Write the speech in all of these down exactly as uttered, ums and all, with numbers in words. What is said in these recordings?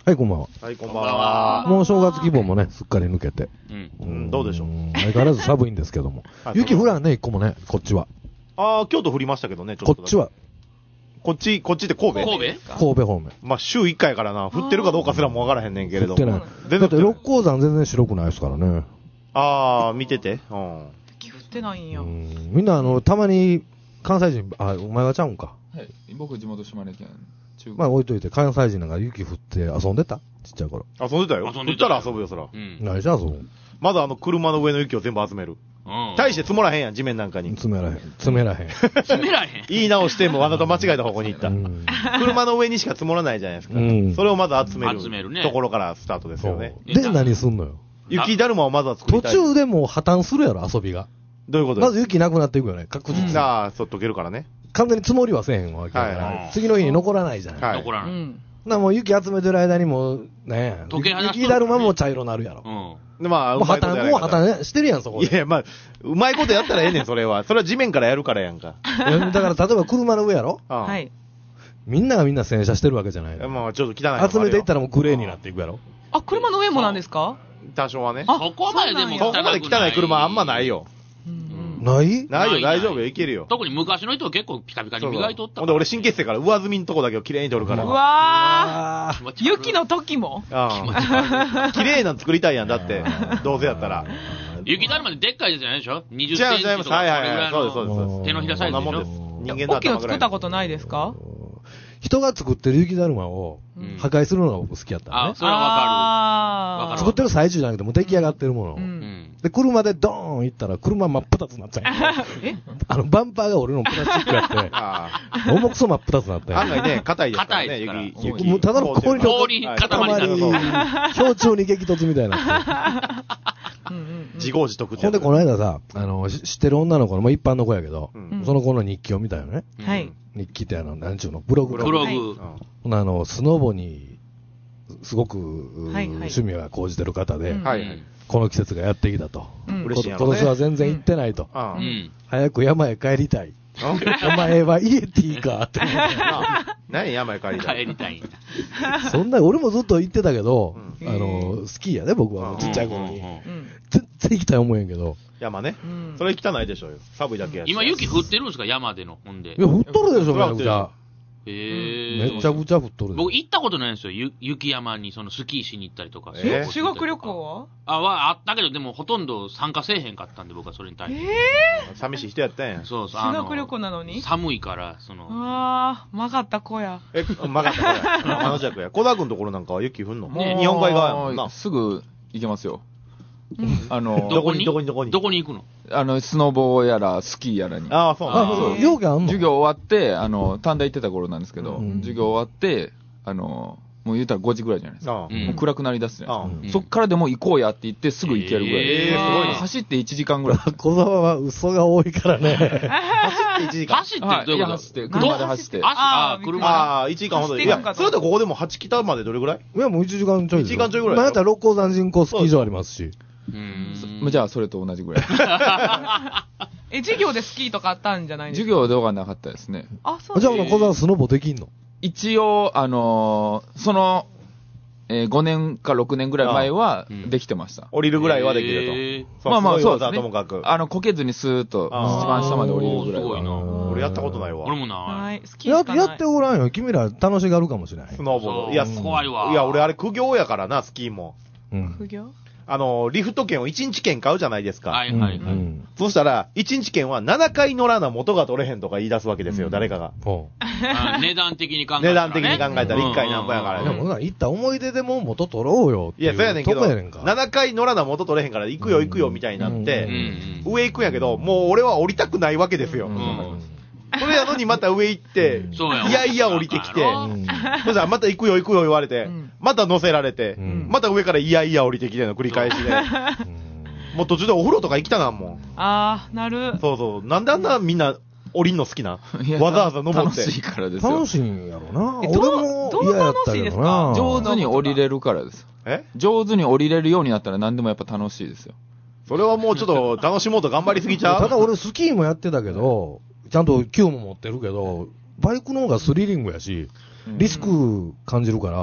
はい、こんばんは。 はい、こんばんは。 もう正月気分もね、すっかり抜けて。 うん。うん、どうでしょう。 相変わらず寒いんですけども。雪降らんね、一個もね、こっちは。 ああ、京都降りましたけどね、ちょっと。 こっちは。 こっち、こっちって神戸神戸神戸方面。 まあ、週いっかいやからな。降ってるかどうかすらもわからへんねんけれども。 降ってない。全然だって六甲山全然白くないですからね。 ああ、見てて。うん。 雪降ってないんや。 みんな、あの、たまに、関西人、あ、お前はちゃうんか。 はい。僕、地元島根県。 まあ置いといて、関西人なんか雪降って遊んでたちっちゃい頃。 遊んでたよ。降ったら遊ぶよ、そら。 うん。 何し遊ぶまだあの、車の上の雪を全部集める。うん。大して積もらへんやん、地面なんかに。 積めらへん。積めらへん。 積めらへん。 言い直してもわざと間違えた方向に行った。うん、車の上にしか積もらないじゃないですか。うん。それをまず集める。集めるね。ところからスタートですよね。 で、何すんのよ。 雪だるまをまずは作りたい。 途中でもう破綻するやろ、遊びが。 どういうことまず雪なくなっていくよね、確実に。 ああ、そう、溶けるからね。 完全に積もりはせえへんわけだから、はいはい、次の日に残らないじゃない。 はい、残らない。うん、 なもう雪集めてる間にもう、ねえ、雪だるまも茶色なるやろ。 うん。まあ、 もう破綻、もう破綻してるやん、そこで。 いや、まあ、うまいことやったらええねん、それは。それは地面からやるからやんか。 だから、例えば車の上やろはい。 みんながみんな洗車してるわけじゃないの。 まあ、ちょっと汚い。 集めていったらもうグレーになっていくやろ。 あ、車の上もなんですか？ 多少はね。 そこまででもそこまで汚い車あんまないよ。 ないないよ、大丈夫よ、いけるよ。 特に昔の人は結構ピカピカに磨いとった。 ほんで俺神経質から上積みのとこだけを綺麗に取るから。 うわー。雪の時も綺麗なの作りたいやん、だって。どうせやったら。 雪だるまででっかいやつじゃないでしょ ?にじゅっセンチとか。 はいはいはい。そうです、そうです。 手のひらサイズでしょ。 人間の頭ぐらい。 大きいの作ったことないですか？ 人が作ってる雪だるまを破壊するのが僕好きやったのね。 あ、それはわかる。 作ってる最中じゃなくてもう出来上がってるもの。で、車でドーン行ったら車真っ二つになっちゃう。えあの、バンパーが俺のプラスチックやって、重くそ真っ二つになって。 案外ね、硬いですからね、雪。 雪。もうただの氷の氷塊になる。 氷柱に激突みたいになって。 自業自得って。 ほんで、この間さ、あの、知ってる女の子の、もう一般の子やけど、その子の日記を見たよね。 はい。 日記ってあの、なんちゅうの、ブログ。 ブログ。 ほな、あの、スノボに、すごく、趣味は講じてる方で、この季節がやってきたと。 嬉しいやろね。 今年は全然行ってないと。早く山へ帰りたい。お前はイエティかって。 何山へ帰りたい。 帰りたいんだ。 そんな、俺もずっと行ってたけど、あの、スキーやね、僕は。ちっちゃい頃に。全然行きたい思えんけど。 山ね。それ汚いでしょうよ。寒いだけやし。 今雪降ってるんですか山での。ほんで。 いや、降っとるでしょ、めちゃくちゃ。 へぇめちゃくちゃ降っとる。 僕行ったことないんですよ。雪山にそのスキーしに行ったりとか。 え修学旅行はあ、はあったけど、でもほとんど参加せえへんかったんで、僕はそれに対して。 えぇ寂しい人やったんや。 そうそう。 修学旅行なのに寒いから、その。 あー、曲がった子や。 え、曲がった子や。あの弱や。小田君のところなんかは雪降んの日本海側やもんな。 すぐ行けますよ。あの、 どこに、どこに、どこにどこに行くのあの、スノボやら、スキーやらに。 ああ、そうなんだ。 そう。授業あんの授業終わって、あの、短大行ってた頃なんですけど、授業終わって、あの、もう言うたらごじぐらいじゃないですか。もう暗くなりだすじゃないですか。そっからでも行こうやって言ってすぐ行けるぐらい。 ええ、すごいね。 走っていちじかんぐらい。 小沢は嘘が多いからね。 走っていちじかん。 走ってどういうこと走って、車で走って。 ああ、車で。 ああ、いちじかんほど。いや、それでここでもはち北までどれぐらいいや、もういちじかんちょい。 いちじかんちょいぐらい。 まあ、やったら六甲山人工スキー場ありますし。 うん。 じゃあ、それと同じぐらい。 え、授業でスキーとかあったんじゃないですか？ 授業ではなかったですね。 あ、そうじゃあ、小沢スノボできんの？ 一応、あのー、その、えー、ごねんかろくねんぐらい前はできてました。 降りるぐらいはできると。 まあまあ、そうですね。 ともかく。 あの、こけずにスーッと、一番下まで降りるぐらいは。 すごいな。 俺やったことないわ。 俺もない。 はい。スキーしかない。 やってごらんよ。君ら楽しがるかもしれない。 スノーボード。いや、 怖いわ。 いや、俺あれ苦行やからな、スキーも。 苦行？ あの、リフト券をいちにち券買うじゃないですか。 はいはいはい。 そしたら、いちにち券はななかい乗らな元が取れへんとか言い出すわけですよ、誰かが。 値段的に考えたら。 値段的に考えたらいっかいなんぼやからね。 でも、行った思い出でも元取ろうよ。 いや、そうやねんけど、ななかい乗らな元取れへんから行くよ行くよみたいになって、上行くんやけど、もう俺は降りたくないわけですよ。それやのにまた上行って、いやいや降りてきて、そしたらまた行くよ行くよ言われて、また乗せられて、また上からいやいや降りてきての繰り返しで。もう途中でお風呂とか行きたなんもん。 あー、なる。 そうそう。なんであんなみんな降りんの好きなわざわざ登って。 楽しいからですよ。 楽しいんやろな。 俺も嫌やったけどな。 上手に降りれるからです。 え上手に降りれるようになったら何でもやっぱ楽しいですよ。 それはもうちょっと楽しもうと頑張りすぎちゃうただ俺スキーもやってたけど、ちゃんと級も持ってるけど、バイクの方がスリリングやし、リスク感じるから。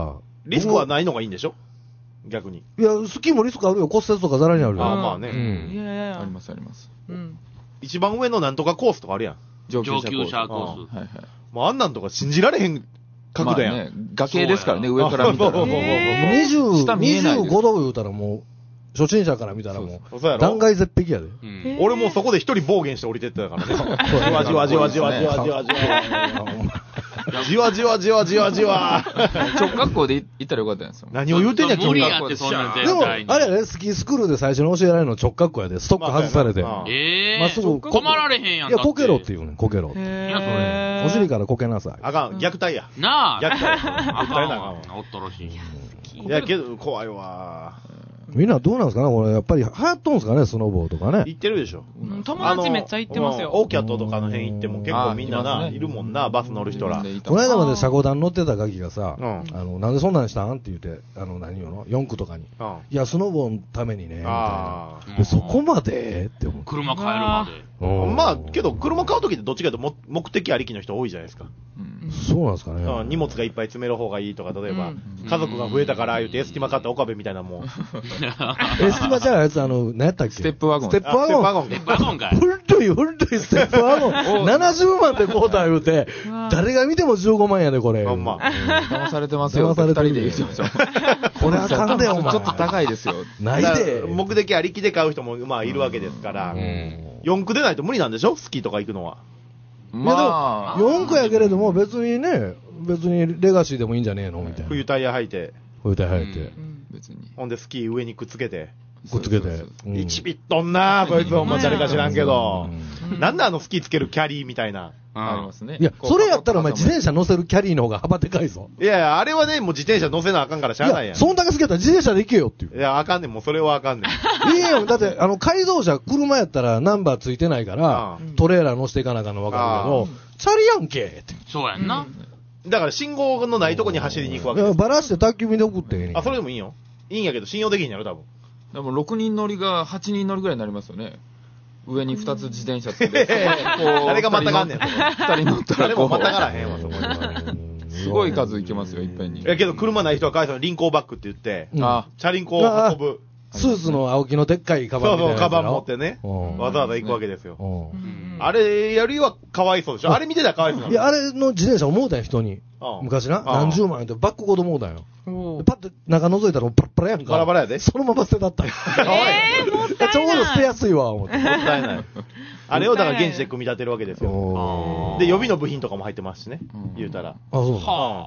リスクはないのがいいんでしょ逆に。 いや、スキーもリスクあるよ。骨折とかざらにあるよ。 ああ、まあね。うん。いやいやいや。 ありますあります。 うん。 一番上のなんとかコースとかあるやん。 上級者コース。はいはい。 もうあんなんとか信じられへん角度やん。まあね、 崖ですからね、上から見たら。 にじゅう、にじゅうごど言うたらもう、初心者から見たらもう、断崖絶壁やで。 俺もそこで一人暴言して降りてってたからね。じわじわじわじわじわじわじわ。じわじわじわじわじわ。 直学校で行ったらよかったんですよ。 何を言うてんねん、 無理やって、そんなん絶対に。 でも、あれやね、スキースクールで最初に教えられるの直角校やで、ストック外されて。 ええ。まっすぐ。止まられへんやん。 いや、こけろって言うねん、こけろって。 いや、それ。 お尻からこけなさい。 あかん、虐待や。 なあ。 虐待や。虐待なあかんわ。 おっとろしい。 いや、けど、怖いわ。 みんなどうなんですかねこれ、やっぱり流行っとんすかねスノボーとかね。 行ってるでしょ。 友達めっちゃ行ってますよ。 オーキャットとかの辺行っても結構みんなな、いるもんな、バス乗る人ら。 この間まで車庫団乗ってたガキがさ、あの、なんでそんなんしたんって言って、あの、何よのよん区とかに。いや、スノボーのためにね、みたいな。そこまでって思う。 車買えるまで。まあ、けど、車買うときってどっちかというと目的ありきの人多いじゃないですか。 そうなんですかね。 荷物がいっぱい詰める方がいいとか、例えば、家族が増えたから言うてエスティマ買った岡部みたいなもん。 エスティマじゃないやつ、あの、何やったっけステップワゴン。 ステップワゴン。 ステップワゴンかい。 古い古いステップワゴン。ななじゅうまんで買うた言うて、誰が見てもじゅうごまんやで、これ。 ほんま。 騙されてますよ。 騙されてる。 ふたりで言うてましょ。 これあかんで、お前。 ちょっと高いですよ。 ないで。 目的ありきで買う人も、まあ、いるわけですから。よん区でないと無理なんでしょスキーとか行くのは。 まあ。よん区やけれども、別にね、別にレガシーでもいいんじゃねえのみたいな。 冬タイヤ履いて。 冬タイヤ履いて。 別に。 ほんでスキー上にくっつけて。 くっつけて。 いちビットんなこいつお前誰か知らんけど。なんであのスキーつけるキャリーみたいな。 ありますね。 いや、それやったらお前自転車乗せるキャリーの方が幅でかいぞ。 いやいや、あれはね、もう自転車乗せなあかんからしゃあないやん。 そんだけ好きやったら自転車で行けよっていう。 いや、あかんねん、もうそれはあかんねん。 いいよ、だって、あの、改造車、車やったらナンバーついてないから、トレーラー乗せていかなあかんの分かるけど、チャリやんけって。 そうやんな。 だから信号のないとこに走りに行くわけです。 バラして宅急便で送ってええねん。 あ、それでもいいよ。いいんやけど、信用できんやろ、多分。 でもろくにん乗りがはちにん乗りぐらいになりますよね。上にふたつ自転車つけて。 誰がまたがんねん。 ふたり乗ったら誰もまたがらへんわ、そこに。すごい数いけますよ、いっぺんに。 いやけど、車ない人は返すの輪行バッグって言って、チャリンコを運ぶ。 スーツの青木のでっかいカバンみたいな。 そうそう、カバン持ってね。わざわざ行くわけですよ。あれよりはかわいそうでしょ。あれ見てたらかわいそうなの。 いや、あれの自転車思うたんよ、人に。昔な、何十万円でバックごと思うたんよ。パッと中覗いたらパラパラやんか。 パラパラやで。 そのまま捨てたった。 えー、もったいない。 ちょうど捨てやすいわ、思って。 もったいない。あれをだから現地で組み立てるわけですよ。で、予備の部品とかも入ってますしね。言うたら。 あ、そう。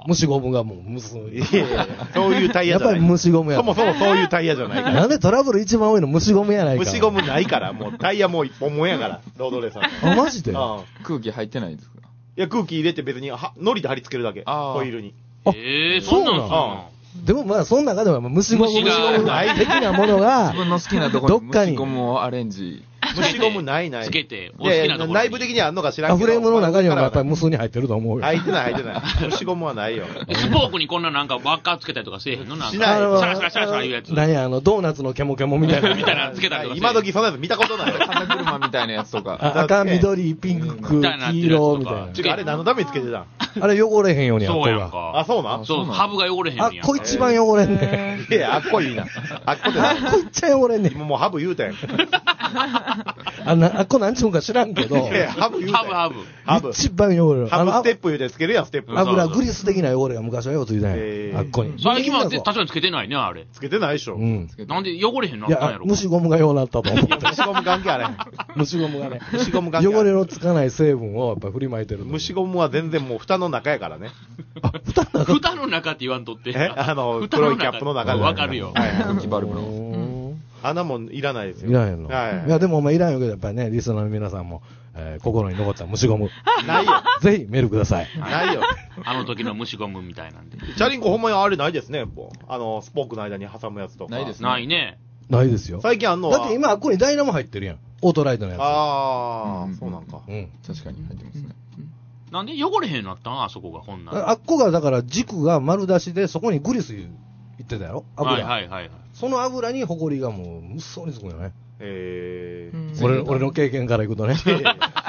虫ゴムがもう結ぶ。 いやいやそういうタイヤじゃない。 やっぱり虫ゴムや。 そもそもそういうタイヤじゃないから。 なんでトラブル一番多いの虫ゴムやないか。 虫ゴムないから、もうタイヤもう一本もんやから、ロードレーサー。 あ、マジで空気入ってないですか？ いや、空気入れて別に、は、ノリで貼り付けるだけ。ホイールに。 ええ、そうなんだ。でもまあ、その中では虫ゴム的なものが、 自分の好きなところに虫ゴムをアレンジ。 虫ゴムないない。 つけて、 お好きなところ。内部的にはあんのか知らんけど。 フレームの中にはやっぱり無数に入ってると思うよ。 入ってない入ってない。虫ゴムはないよ。 スポークにこんななんか輪っかつけたりとかせえへんのなんか。 しない。 シャラシャラシャラシャラいうやつ。 何や、あの、ドーナツのケモケモみたいな。 みたいなつけたりとか。 今時そんなやつ見たことない。 風車みたいなやつとか。 赤、緑、ピンク、黄色みたいな。 あれ何のためにつけてたん？ あれ汚れへんようにそうやんか。 あ、そうなん？ そう、ハブが汚れへんやん。 あっこ一番汚れんねん。いや、あっこいいな。あっこで。 あっこいっちゃ汚れんねん。 もうハブ言うたやん。 あんな、あっこなんちゅうんか知らんけど。 いや、ハブ言うたやん。 ハブハブ。 一番汚れる。 ハブステップ言うてつけるやん、ステップ。 油、グリス的な汚れが昔はようついたんや。あっこに。 最近は確かにつけてないね、あれ。 つけてないでしょ。 うん。 なんで汚れへんの？ いや、虫ゴムがようなったと思って。 虫ゴム関係あれ。 虫ゴムがね。 虫ゴム関係汚れのつかない成分をやっぱ振りまいてる。 虫ゴムは全然もう蓋の中やからね。 あ、蓋の中？ 蓋の中って言わんとって。 えあの、黒いキャップの中で。 わかるよ。 はい。 空気バルブの。 穴もいらないですよ。 いらんやろ。 はい。 いや、でもお前いらんよけど、やっぱりね、リスナーの皆さんも、えー、心に残った虫ゴム。 ないよ。 ぜひメールください。 ないよ。 あの時の虫ゴムみたいなんで。 チャリンコほんまにあれないですね、あの、スポークの間に挟むやつとか。 ないですね。 ないね。 ないですよ。 最近あんのは。 だって今、あっこにダイナモ入ってるやん。オートライトのやつ。 ああ、そうなんか。 うん。 確かに入ってますね。 なんで汚れへんなったんあそこが、こんな。 あっこが、だから軸が丸出しで、そこにグリスいってたやろ油。 はいはいはい。 その油にホコリがもう、むっそうにつくよね。 へえ。 俺、俺の経験からいくとね。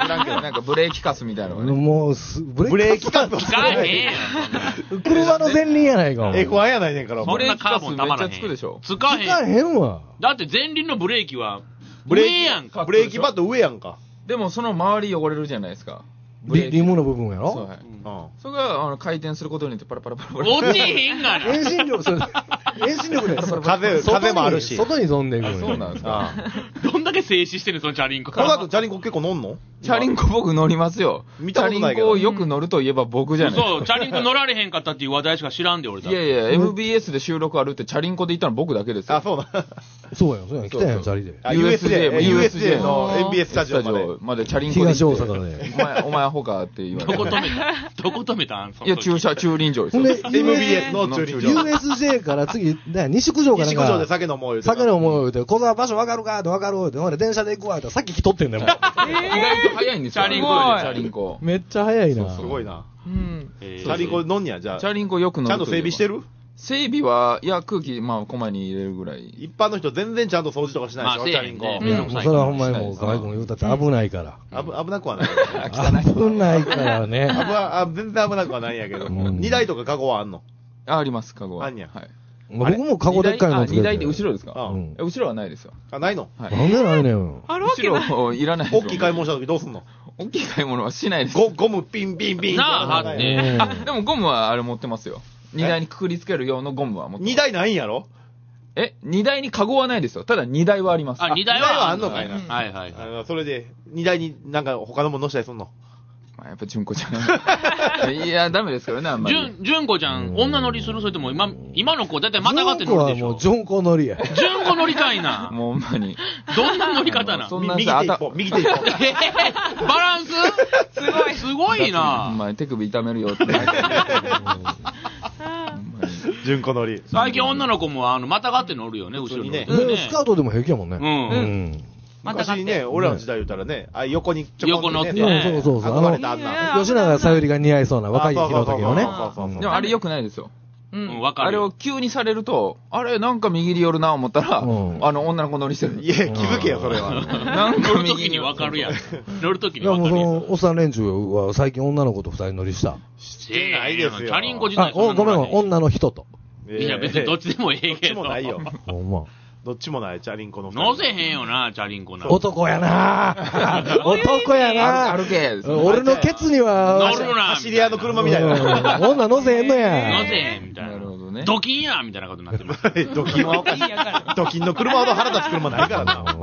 らんけど、なんかブレーキカスみたいなのがね。 もう、 ブレーキカス使えへんやん。車の前輪やないか。 エフワン やないねんから。 ブレーキカスめっちゃつくでしょ。 使えへん。 使えへんわ。 だって前輪のブレーキは、 ブレーキ上やんか。 ブレーキパッド上やんか。 でもその周り汚れるじゃないですか。 リリムの部分やろ。 そうはい。それがあの回転することによってパラパラパラパラ。 落ちへんがな。 遠心力、それ、遠心力で、 風、風もあるし。 外に飛んでいくの。 そうなんですか。 どんだけ静止してんの、そのチャリンコ。 この後チャリンコ結構乗んの？ チャリンコ僕乗りますよ。 見たことないけど。 チャリンコをよく乗るといえば僕じゃないですか。 そう、チャリンコ乗られへんかったっていう話題しか知らんで、俺だ。 いやいや、エムビーエス で収録あるってチャリンコで行ったの僕だけですよ。 あ、そうな。 そうやん、そうやん。来たやん、チャリで。 ユーエスジェー、ユーエスジェー の エムビーエス スタジオまで。 までチャリンコで。 東大阪で。 お前、お前アホかって言われて。 どこ止めたどこ止めたんいや、駐車、駐輪場ですよ。 で、 エムビーエス の駐輪場。 ユーエスジェー から次、西九条かなんか。 西九条で酒飲もう言うて。 酒飲もう言うて、この場所わかるかってわかるって、ほんで電車で行くわって、さっき来とってんだよ、もう。 意外と早いんですよ。 チャリンコチャリンコ。 めっちゃ早いな。 すごいな。 うん。 チャリンコ乗んにや、じゃあ。 チャリンコよく乗る。 ちゃんと整備してる？ 整備は、いや、空気、まあ、こまに入れるぐらい。 一般の人全然ちゃんと掃除とかしないでしょ、チャリンコ。 いや、もうそれはほんまにもう、河合君言うたって危ないから。 危、危なくはない。 危ないからね。 危あ、全然危なくはないんやけど。荷台とかカゴはあんの？ あ、あります、カゴは。 あんや。 はい。 僕もカゴでっかいのつけて。 荷台って後ろですか？ うん。 後ろはないですよ。 あ、ないの？ なんでないねん。 あるわけない。 後ろいらない。 大きい買い物した時どうすんの？ 大きい買い物はしないです。 ゴ、ゴムピンピンピン。 なあ、貼って。 あ、でもゴムはあれ持ってますよ。荷台にくくりつける用のゴムは持ってます。 荷台ないんやろ？ え、荷台にカゴはないですよ。ただ荷台はあります。 あ、荷台はあんのかいな。 はいはいはい。 それで、荷台になんか他のもの乗したりすんの？ まあ、やっぱ純子ちゃん。いや、ダメですからね、あんまり。 純、純子ちゃん、女乗りするそれとも今、今の子だいたいまたがって乗るでしょ。 純子はもう純子乗りや。 純子乗りかいな。 もうほんまに。 どんな乗り方なそんな右手一歩、右手一歩。 バランスすごい、すごいな。 ほんまに手首痛めるよって。 純子乗り。 最近女の子も、あの、またがって乗るよね、後ろにね。 スカートでも平気やもんね。 うん。 昔ね、俺らの時代言ったらね、あ、横にちょこんとね。 そうそうそう。 憧れたあんな。 吉永小百合が似合いそうな若い日の時のね。 でもあれ良くないですよ。 うん、わかる。 あれを急にされると、あれ、なんか右に寄るな思ったら、あの、女の子乗りしてる。 いや、気づけよ、それは。 なんか乗るときにわかるやん。乗るときにわかるやん。 いや、もうその、おっさん連中は最近女の子と二人乗りした。 してないですよ。 チャリンコ自体あ、ごめん、女の人と。 いや、別にどっちでもええけど。 どっちもないよ。 ほんま。 どっちもない、チャリンコの。 乗せへんよな、チャリンコな。 男やな男やな歩け。 俺のケツには、 乗るな。 走り屋の車みたいな。 女乗せへんのや。 乗せへん、みたいな。 なるほどね。 ドキンやみたいなことになってます。 ドキンはおかしい。ドキンの車ほど腹立つ車ないからな。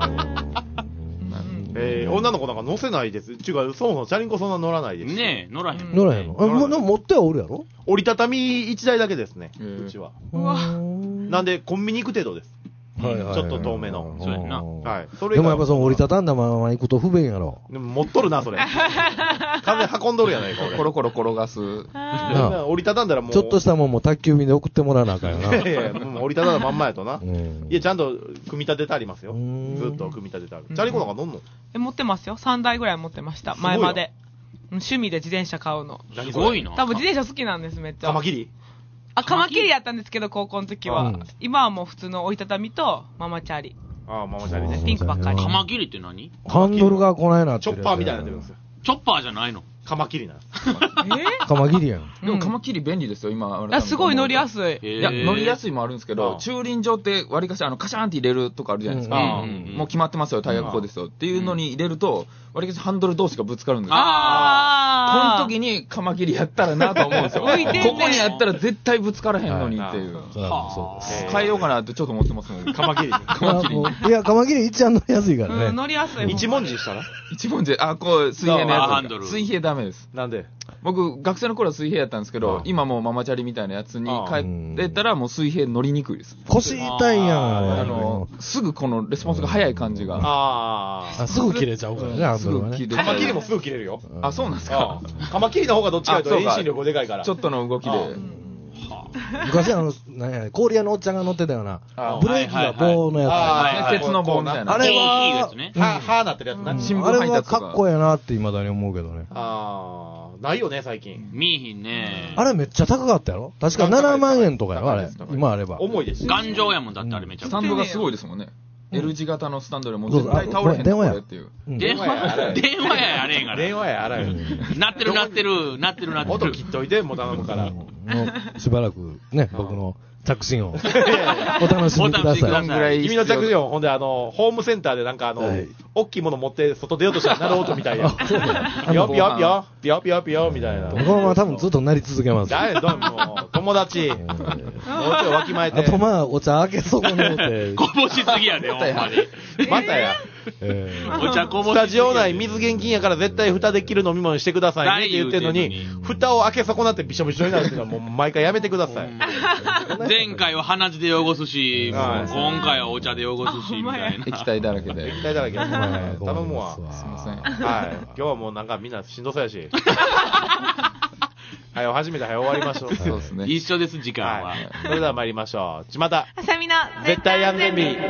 えー、女の子なんか乗せないです。ちゅうか、そもそもチャリンコそんな乗らないです。 ねえ、乗らへん。 乗らへんの。あ、も持ってはおるやろ？ 折りたたみ一台だけですね、うちは。なんで、コンビニ行く程度です。ちょっと遠めの。 そうやな。 はい。 でもやっぱその折りたたんだまま行くと不便やろ。 でも持っとるな、それ。風運んどるやないか、俺。 コロコロ転がす。 折りたたんだらもう。 ちょっとしたもんも宅急便で送ってもらわなあかんよな。 いやいや、もう折りたたんだまんまやとな。いや、ちゃんと組み立ててありますよ。ずっと組み立ててある。チャリコなんか乗んの？ え、持ってますよ。さんだいぐらい持ってました。前まで。趣味で自転車買うの。 すごいな。 多分自転車好きなんです、めっちゃ。 カマキリ？ あ、カマキリやったんですけど、高校の時は。うん、今はもう普通の折りたたみと、ママチャリ。 ああ、ママチャリね。 ピンクばっかり。 カマキリって何？ ハンドルがこないなって。 チョッパーみたいになってるんですよ。 チョッパーじゃないの？ カマキリな。 えカマキリやん。 でもカマキリ便利ですよ、今。 あ、すごい乗りやすい。 いや、乗りやすいもあるんですけど、駐輪場って割りかし、あの、カシャーンって入れるとかあるじゃないですか。もう決まってますよ、タイヤここですよ。っていうのに入れると、割りかしハンドル同士がぶつかるんですよ。 ああこの時にカマキリやったらなと思うんですよ。ここにやったら絶対ぶつからへんのにっていう。 そうです。 変えようかなってちょっと思ってますもん。 カマキリ。 カマキリ。 いや、カマキリ一番乗りやすいからね。 乗りやすい。 一文字したら一文字、あ、こう、水平のやつ。水平ダメです。 なんで？ 僕、学生の頃は水平やったんですけど、今もうママチャリみたいなやつに帰ってたらもう水平乗りにくいです。 腰痛いやん。 あの、すぐこのレスポンスが早い感じが。 ああ。すぐ切れちゃうからね、 すぐ切れちゃう。 カマキリもすぐ切れるよ。 あ、そうなんですか。 カマキリの方がどっちかというと遠心力でかいから。 ちょっとの動きで。 昔あの、なんや、氷屋のおっちゃんが乗ってたような、ブレーキが棒のやつ。鉄の棒みたいな。 あれは、 は、はなってるやつな。 新聞配達とか。あれはかっこええなって未だに思うけどね。 ああ、ないよね、最近。 見えひんね。 あれめっちゃ高かったやろ？確かななまんえんとかやろ、あれ。今あれば。 重いです。 頑丈やもんだってあれめっちゃ。 スタンドがすごいですもんね。 L 字型のスタンドでもう絶対倒れへんのこれっていう。 電話や、電話ややれへんから。 電話やあらへん。 なってるなってる、なってるなってる。 音切っといて、もう頼むから。 もうしばらくね、僕の着信音。お楽しみください。 君の着信音、ほんであの、ホームセンターでなんかあの、大きいもの持って外出ようとしたら鳴る音みたいな。ピヨピヨピヨ、ピヨピヨピヨみたいな。 このまま多分ずっと鳴り続けます。 誰どうも、友達。もうちょいわきまえて。 あとまあ、お茶開けそうに思って。 こぼしすぎやね、ほんまに。 またや。 お茶こぼし。 スタジオ内水現金やから絶対蓋できる飲み物にしてくださいねって言ってるのに、蓋を開け損なってびしょびしょになるっていうのはもう毎回やめてください。 前回は鼻血で汚すし、今回はお茶で汚すし、みたいな。 液体だらけで。 液体だらけ。頼むわ。 すいません。 はい。今日はもうなんかみんなしんどそうやし。はい、お始めて、はい、終わりましょう。 そうですね。 一緒です、時間は。はい、 それでは参りましょう。ちまた。 あさみの絶対安全日。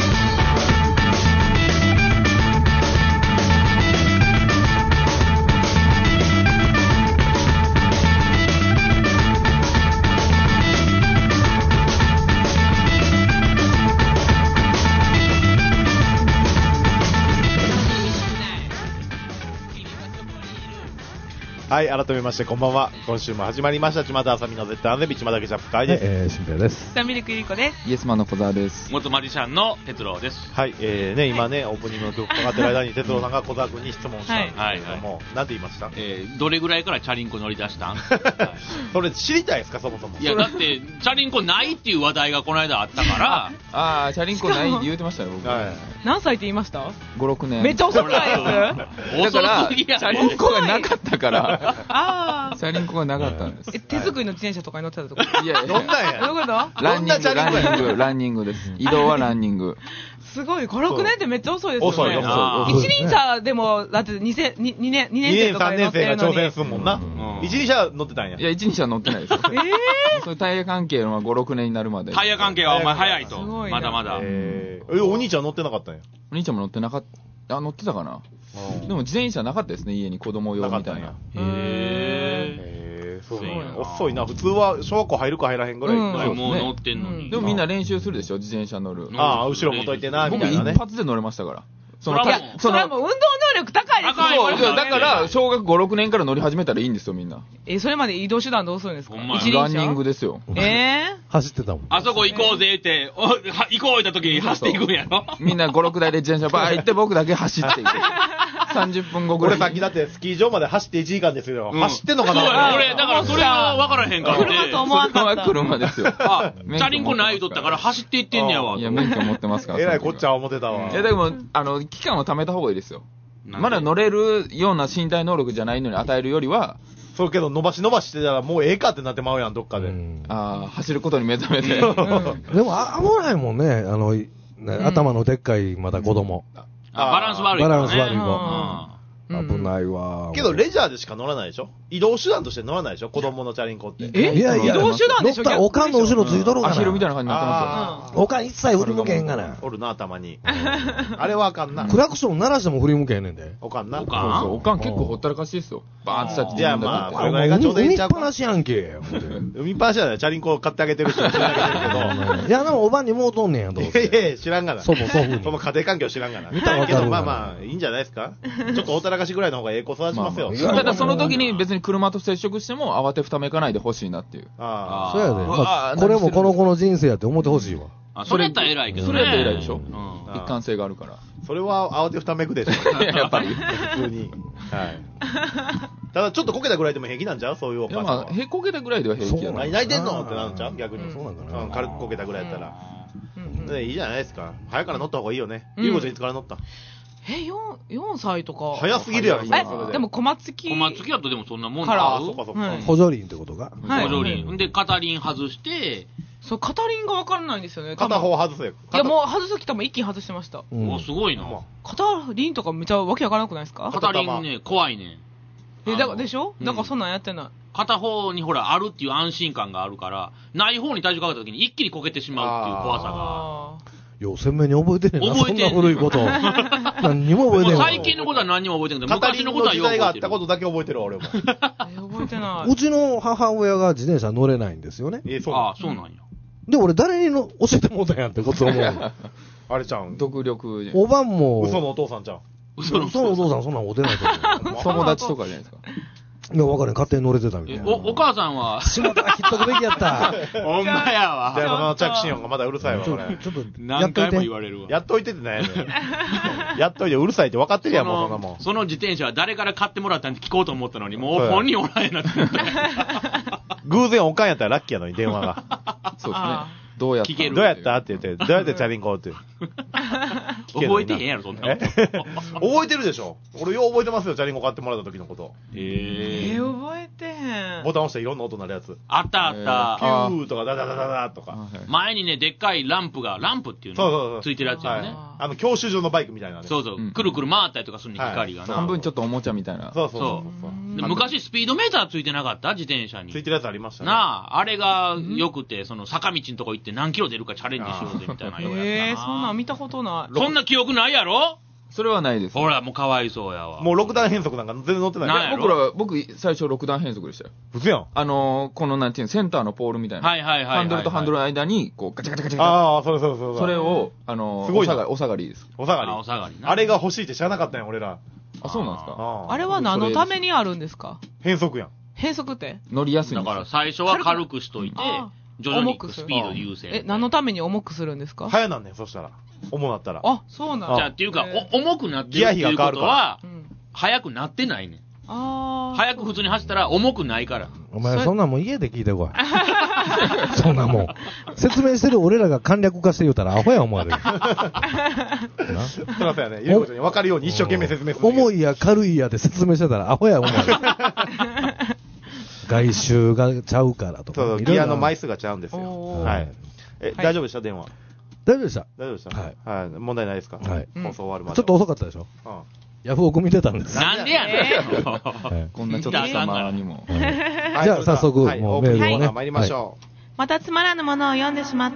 はい、改めましてこんばんは。今週も始まりましたちまたあさみの絶対安全日ちまたケチャップ会です。 えー、しんぺいです。 サミルクゆりこです。 イエスマンの小沢です。 元マジシャンの哲郎です。 はい、えーね、今ね、オープニングの曲かかってる間に哲郎さんが小沢君に質問したんですけども、はいはいはい、なんて言いました？ えー、どれぐらいからチャリンコ乗り出したん？はい、 それ知りたいですか、そもそも。 いや、だって、チャリンコないっていう話題がこの間あったから。 ああ、チャリンコないって言うてましたよ、僕。はい、 何歳って言いました？ ご、ろくねん。 めっちゃ遅くないです？ だから、チャリンコがなかったから、 あチャリンコがなかったんです。 え、手作りの自転車とかに乗ってたとか？ いやいや、 どんなんや。 どういうこと？ ランニング、ランニング、ランニングです。移動はランニング。 すごい、ご、ろくねんってめっちゃ遅いですよね。 遅い、遅い。一輪車でも、だってにねん、にねん、にねん生とかで乗ってるのに。 にねん、さんねん生が挑戦するもんな。一輪車乗ってたんや。 いや、一輪車乗ってないですよ。えぇー。そういうタイヤ関係のはご、ろくねんになるまで。 タイヤ関係はお前早いと。まだまだ。 えー、お兄ちゃん乗ってなかったんや。 お兄ちゃんも乗ってなかった。あ、乗ってたかな。でも自転車なかったですね、家に子供用みたいな。 へー。 そう遅いな。普通は小学校入るか入らへんぐらい。 もう乗ってんのに。 でもみんな練習するでしょ、自転車乗る。 ああ、後ろもといてな、みたいなね。 僕一発で乗れましたから。 その、いや、それはもう運動能力高いですよ。 そう、だから、小学ご、ろくねんから乗り始めたらいいんですよ、みんな。 え、それまで移動手段どうするんですか？ 一ランニングですよ。 えー走ってたもん。 あそこ行こうぜって、お行こう言った時に走っていくんやろ？ みんなご、ろくだいで自転車バー行って、僕だけ走っていく。さんじゅっぷんごぐらい。 俺さっきだってスキー場まで走っていちじかんですよ。走ってんのかな？ 俺、だからそれが分からへんからね。 車と思わんかった。 車ですよ。 あ、チャリンコないとったから走っていってんねやわ。 いや、免許持ってますから。 えらいこっちは思ってたわ。 いや、でも、あの、期間を貯めた方がいいですよ。まだ乗れるような身体能力じゃないのに与えるよりは、 そうけど伸ばし伸ばしてたらもうええかってなってまうやん、どっかで。 ああ、走ることに目覚めて。 でも危ないもんね、あの、ね、頭のでっかいまだ子供。 あ、バランス悪いからね。 バランス悪いわ。危ないわ。 けどレジャーでしか乗らないでしょ？移動手段として乗らないでしょ？子供のチャリンコって。 え？ いやいや、 移動手段でしょ？ 乗ったらおかんの後ろついとるから。 アヒルみたいな感じになってますよ。おかん一切振り向けへんがな。 おるな、たまに。あれはあかんな。 クラクション鳴らしても振り向けへんねんで。 おかんな。 おかん？ そうそう、おかん結構ほったらかしですよ。バーンってさっき。 いや、まあ、これぐらいがちょうどいいんちゃうか。海っぱななしやんけ。 海っぱなしやね。チャリンコ買ってあげてるし、買ってあげてるけど。 いや、でもおばんにもうとんねんや、どうせ。 いやいや、知らんがな。 祖母、祖父に。 その家庭環境知らんがな。 見たらわかる。 けど、まあまあ、いいんじゃないですか？ちょっとほったらかしぐらいの方がええ子育ちますよ。 ただその時に別に車と接触しても慌てふためかないでほしいなっていう。 ああ。そうやで。まあ、これもこの子の人生やって思ってほしいわ。 あ、それやったら偉いけどね。 それやったら偉いでしょ？一貫性があるから。 それは慌てふためくでしょ。 やっぱり。 普通に。はい。ただちょっとこけたぐらいでも平気なんちゃう？そういうお母さんは。 まあ、へこけたぐらいでは平気やな。 何泣いてんのってなるんちゃう？逆に。 そうなんだな。 軽くこけたぐらいやったら。いいじゃないですか。早から乗った方がいいよね。ゆうこちゃんいつから乗った？ え、よん、よんさいとか。 早すぎるやろ、 え、でも小松木。 小松木だとでもそんなもんだろ。 あ、そっかそっか。 補助輪ってことが。 補助輪。で、片輪外して、 そう、片輪が分からないんですよね。 片方外せ。いや、もう外すとき多分一気に外してました。 お、すごいな。 片輪とかめちゃわけわからなくないですか？ 片輪ね、怖いね。 え、だからでしょ？だからそんなんやってない。 片方にほら、あるっていう安心感があるから、ない方に体重かけたときに一気にこけてしまうっていう怖さが。 よう鮮明に覚えてねえな。 覚えてんそんな古いこと。何にも覚えてねえ。 最近のことは何にも覚えてんけど、昔のことはよく覚えてる。 時代があったことだけ覚えてる俺も。 覚えてない。 うちの母親が自転車乗れないんですよね。 え、そう。 ああ、そうなんや。 で、俺誰にの教えてもうたんやってこと思う。 あれちゃうん。 独力。 おばんも。 嘘のお父さんちゃん。 嘘のお父さんそんなんお出ないと思う。 友達とかじゃないですか。 いや、分かれん、勝手に乗れてたみたいな。 お、お母さんは島田が切っとくべきやった。 ほんまやわ。 電話の着信音がまだうるさいわ、これ。 ちょっと、 何回も言われるわ。 やっといてってね。やっといて、うるさいって分かってるやん、もうそんなもん。 その自転車は誰から買ってもらったんって聞こうと思ったのに、もう本人おらんやなって。 偶然おかんやったらラッキーやのに、電話が。 そうですね。どうやった聞けるどうやったって言って、どうやってチャリンコって。 覚えてへんやろ、そんなの。 覚えてるでしょ。俺よう覚えてますよ、チャリンコ買ってもらった時のこと。 ええ、覚えてへん。 ボタン押したらいろんな音鳴るやつ。 あったあった。 ピューとかダダダダダとか。 前にね、でっかいランプが、ランプっていうのついてるやつよね。 あの、教習所のバイクみたいなね。 そうそう。くるくる回ったりとかするの、光がな。 半分ちょっとおもちゃみたいな。 そうそうそう。 昔スピードメーターついてなかった自転車に。 ついてるやつありましたね。 なあ、あれがよくて、その坂道のとこ行って何キロ出るかチャレンジしようぜみたいな。 ええ、そんなん見たことない。 そんな記憶ないやろ？ それはないです。 ほら、もうかわいそうやわ。 もう六段変速なんか全然乗ってない。 ないやろ僕ら、僕、最初六段変速でしたよ。 嘘やん。 あのー、このなんていうの、センターのポールみたいな。 はいはいはいはいはい。 ハンドルとハンドルの間に、こう、ガチャガチャガチャガチャ。 ああ、それそれそれ。 それを、あのー、 すごいなお下がり、お下がりです。 お下がり。 あ、お下がりな。 あれが欲しいって知らなかったんや、俺ら。 あ、そうなんですか。 あれは何のためにあるんですか？ 変速やん。 変速って乗りやすいんだですから最初は軽くしといて、徐々にスピード優先。 え、何のために重くするんですか？ 早なんねん、そしたら。重なったら。 あ、そうなんじゃあ、っていうか、重くなってるっていうことは、速くなってないねん。 ああ。 速く普通に走ったら重くないから。 お前そんなんもん家で聞いてこい。そんなもん。説明してる俺らが簡略化して言うたらアホや思われる。 すいませんね。ゆうこちゃんに分かるように一生懸命説明する。 重いや軽いやで説明してたらアホや思われる。外周がちゃうからとか。 そう、ギアの枚数がちゃうんですよ。はい。え、大丈夫でした電話。 大丈夫でした。 大丈夫でした。 はい。 はい。問題ないですか？ はい。 放送終わるまで。 ちょっと遅かったでしょ？うん。ヤフオク見てたんです。 なんでやねん。 こんなちょっとした間にも。 じゃあ早速、もうメールをね。 参りましょう。 またつまらぬものを読んでしまった。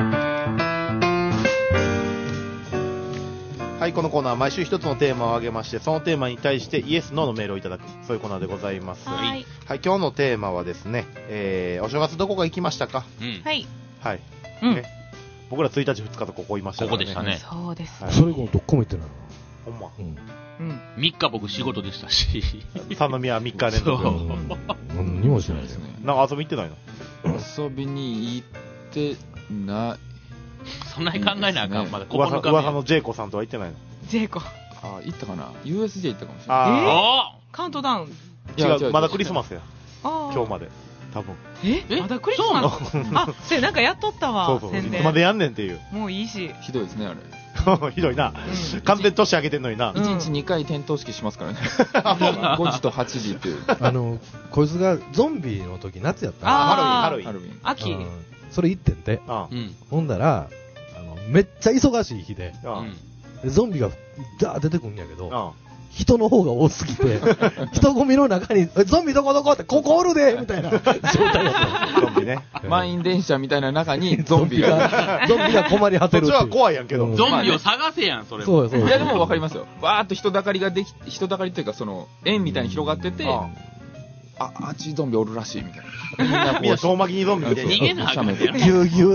はい、このコーナーは毎週一つのテーマを挙げまして、そのテーマに対してイエス、ノーのメールをいただく、そういうコーナーでございます。はい。はい、今日のテーマはですね、えー、お正月どこか行きましたか？ うん。 はい。 はい。 うん。 僕らついたちふつかとここいましたからね。 ここでしたね。 そうです。 それ以降どっこも行ってない。 ほんま。 うん。 うん。 みっか僕仕事でしたし。 三宮みっか連続。 何にもしないですね。 なんか遊び行ってないの？ 遊びに行ってない。 そんなに考えなあかん。まだ噂噂のジェイコさんとは行ってないの？ ジェイコ。 あ、行ったかな ?ユーエスジェー 行ったかもしれない。 えー、カウントダウン。 違う、まだクリスマスや。今日まで。多分。 えまだクリスマスあ、それなんかやっとったわ。 そうそう。いつまでやんねんっていう。 もういいし。 ひどいですね、あれ。 ひどいな。完全年上げてんのにな。 いちにちにかい点灯式しますからね。ごじとはちじっていう。 あの、こいつがゾンビの時夏やったハロウィン、ハロウィン。 秋。 それ行ってんて。ほんだら、めっちゃ忙しい日で。ゾンビがダー出てくるんやけど、人の方が多すぎて、人混みの中に、ゾンビどこどこって、ここおるでみたいな状態だった。 ゾンビね。 満員電車みたいな中にゾンビが。 ゾンビが困り果てる。 そっちは怖いやんけど。 ゾンビを探せやん、それ。 そうそう。 いやでもわかりますよ。わーっと人だかりができ、人だかりっていうか、その、円みたいに広がってて、あ、あっちゾンビおるらしいみたいな。みんな遠巻きにゾンビで逃げなあかんねん。 ぎゅうぎゅうって。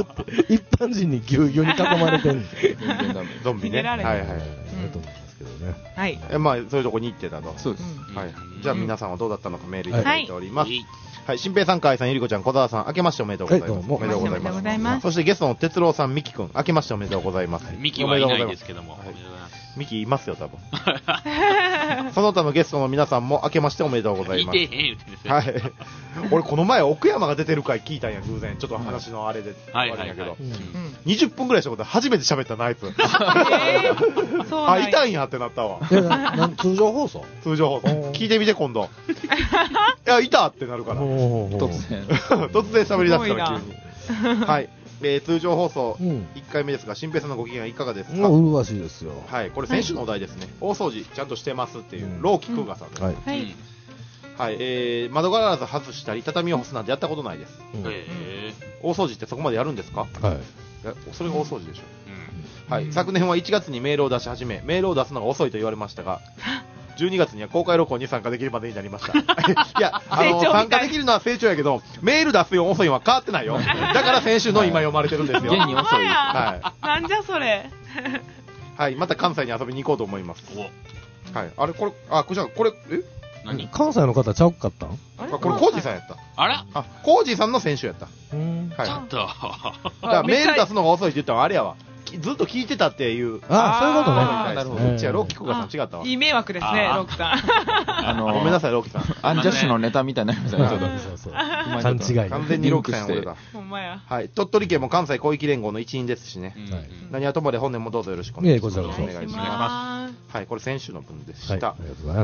一般人にぎゅうぎゅうに囲まれてんゾンビね。はいはい。 はい。 まあ、そういうとこに行ってたと。 そうです。 はい。じゃあ皆さんはどうだったのかメールいただいております。はい。新平さん、河合さん、ゆりこちゃん、小沢さん、明けましておめでとうございます。おめでとうございます。そしてゲストの哲郎さん、みきくん、明けましておめでとうございます。 みきはいないですけども。 ミキいますよ、多分。その他のゲストの皆さんも明けましておめでとうございます。 いてへん言うてるんですよ。 はい。俺この前奥山が出てる回聞いたんや、偶然。ちょっと話のあれで終わるんやけど。にじゅっぷんぐらいしたこと初めて喋ったな、あいつ。あ、いたんやってなったわ。 通常放送通常放送。聞いてみて、今度。いや、いたってなるから。 突然。 突然喋り出すから急に。はい。えー、通常放送いっかいめですが、新平さんのご機嫌はいかがですか？ うるわしいですよ。 はい、これ先週のお題ですね。大掃除ちゃんとしてますっていう、老気空河さんです。はい。はい、えー、窓ガラス外したり、畳を干すなんてやったことないです。大掃除ってそこまでやるんですか？はい。それが大掃除でしょ。はい。昨年はいちがつにメールを出し始め、メールを出すのが遅いと言われましたが、じゅうにがつには公開録音に参加できるまでになりました。いや、あの、参加できるのは成長やけど、メール出すよ遅いは変わってないよ。だから先週の今読まれてるんですよ。 現に遅い。 はい。なんじゃそれ。 はい、また関西に遊びに行こうと思います。はい、あれ、これ、あ、これ、これ、え何関西の方ちゃうかったん？ あ、これ、コージさんやった。 あらあ、コージさんの選手やった。 うん。 はい。 ちょっと。だからメール出すのが遅いって言ったのはあれやわ。ずっと聞いてたっていう。 あ、そういうことね。 なるほど。うちはロッキーコカさん違ったわ。 いい迷惑ですね、ロッキーさん。 あの、ごめんなさい、ロッキーさん。 アンジャッシュのネタみたいになりましたね、ちょっと。 そうそう。勘違い。 完全にロッキーさんや俺だ。 ほんまや。 はい。鳥取県も関西広域連合の一員ですしね。何はともで本年もどうぞよろしくお願いします。 こちらこそお願いします。はい。これ先週の分でした。 ありがとうございます。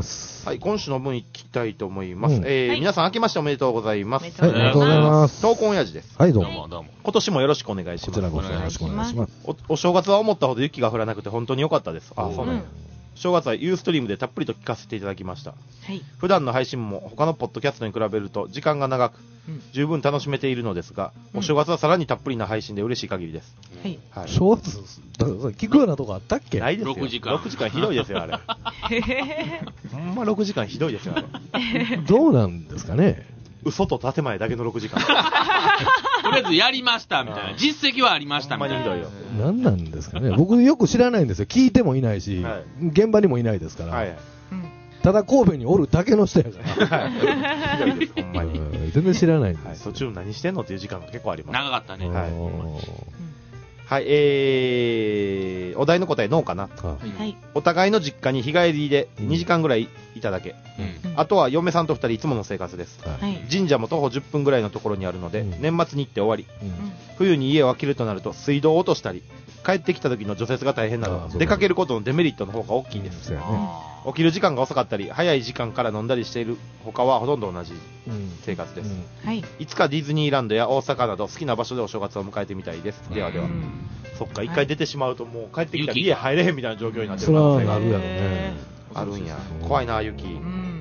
はい。今週の分いきたいと思います。えー、皆さん明けましておめでとうございます。 はい。ありがとうございます。 闘魂親父です。 はい、どうもどうも。 今年もよろしくお願いします。 こちらこそよろしくお願いします。 お正月は思ったほど雪が降らなくて本当に良かったです。あ、そうなんや。正月はユーストリームでたっぷりと聞かせていただきました。はい、普段の配信も他のポッドキャストに比べると時間が長く、うん、十分楽しめているのですが、うん、お正月はさらにたっぷりな配信で嬉しい限りです。はい。はい、正月、聞くようなとこあったっけ？ ないですよ。ろくじかん。ろくじかんひどいですよ、あれ。ほんまろくじかんひどいですよ、あれ。 どうなんですかね。 嘘と建前だけのろくじかん。 とりあえずやりましたみたいな。実績はありましたみたいな。 ほんまにひどいよ。 何なんですかね。僕よく知らないんですよ。聞いてもいないし、はい、現場にもいないですから。はい、ただ神戸におるだけの人やから。はい、ひどいです、ほんまに。全然知らないんです、はい。 途中何してんのっていう時間が結構あります。 長かったね。はい。 はい、えー、お題の答え、ノーかな。はい。お互いの実家に日帰りでにじかんぐらいいただけ。うん、あとは嫁さんとふたりいつもの生活です。はい、神社も徒歩じゅっぷんぐらいのところにあるので、うん、年末に行って終わり。うん、冬に家を空けるとなると水道を落としたり、帰ってきた時の除雪が大変なので、出かけることのデメリットの方が大きいです。うん、起きる時間が遅かったり、早い時間から飲んだりしている他はほとんど同じ生活です。うんうん、いつかディズニーランドや大阪など好きな場所でお正月を迎えてみたいです。ではでは。うん、そっか、一回出てしまうともう帰ってきたら家入れへんみたいな状況になってる可能性があるやろね。あるんや。怖いな、雪。うん、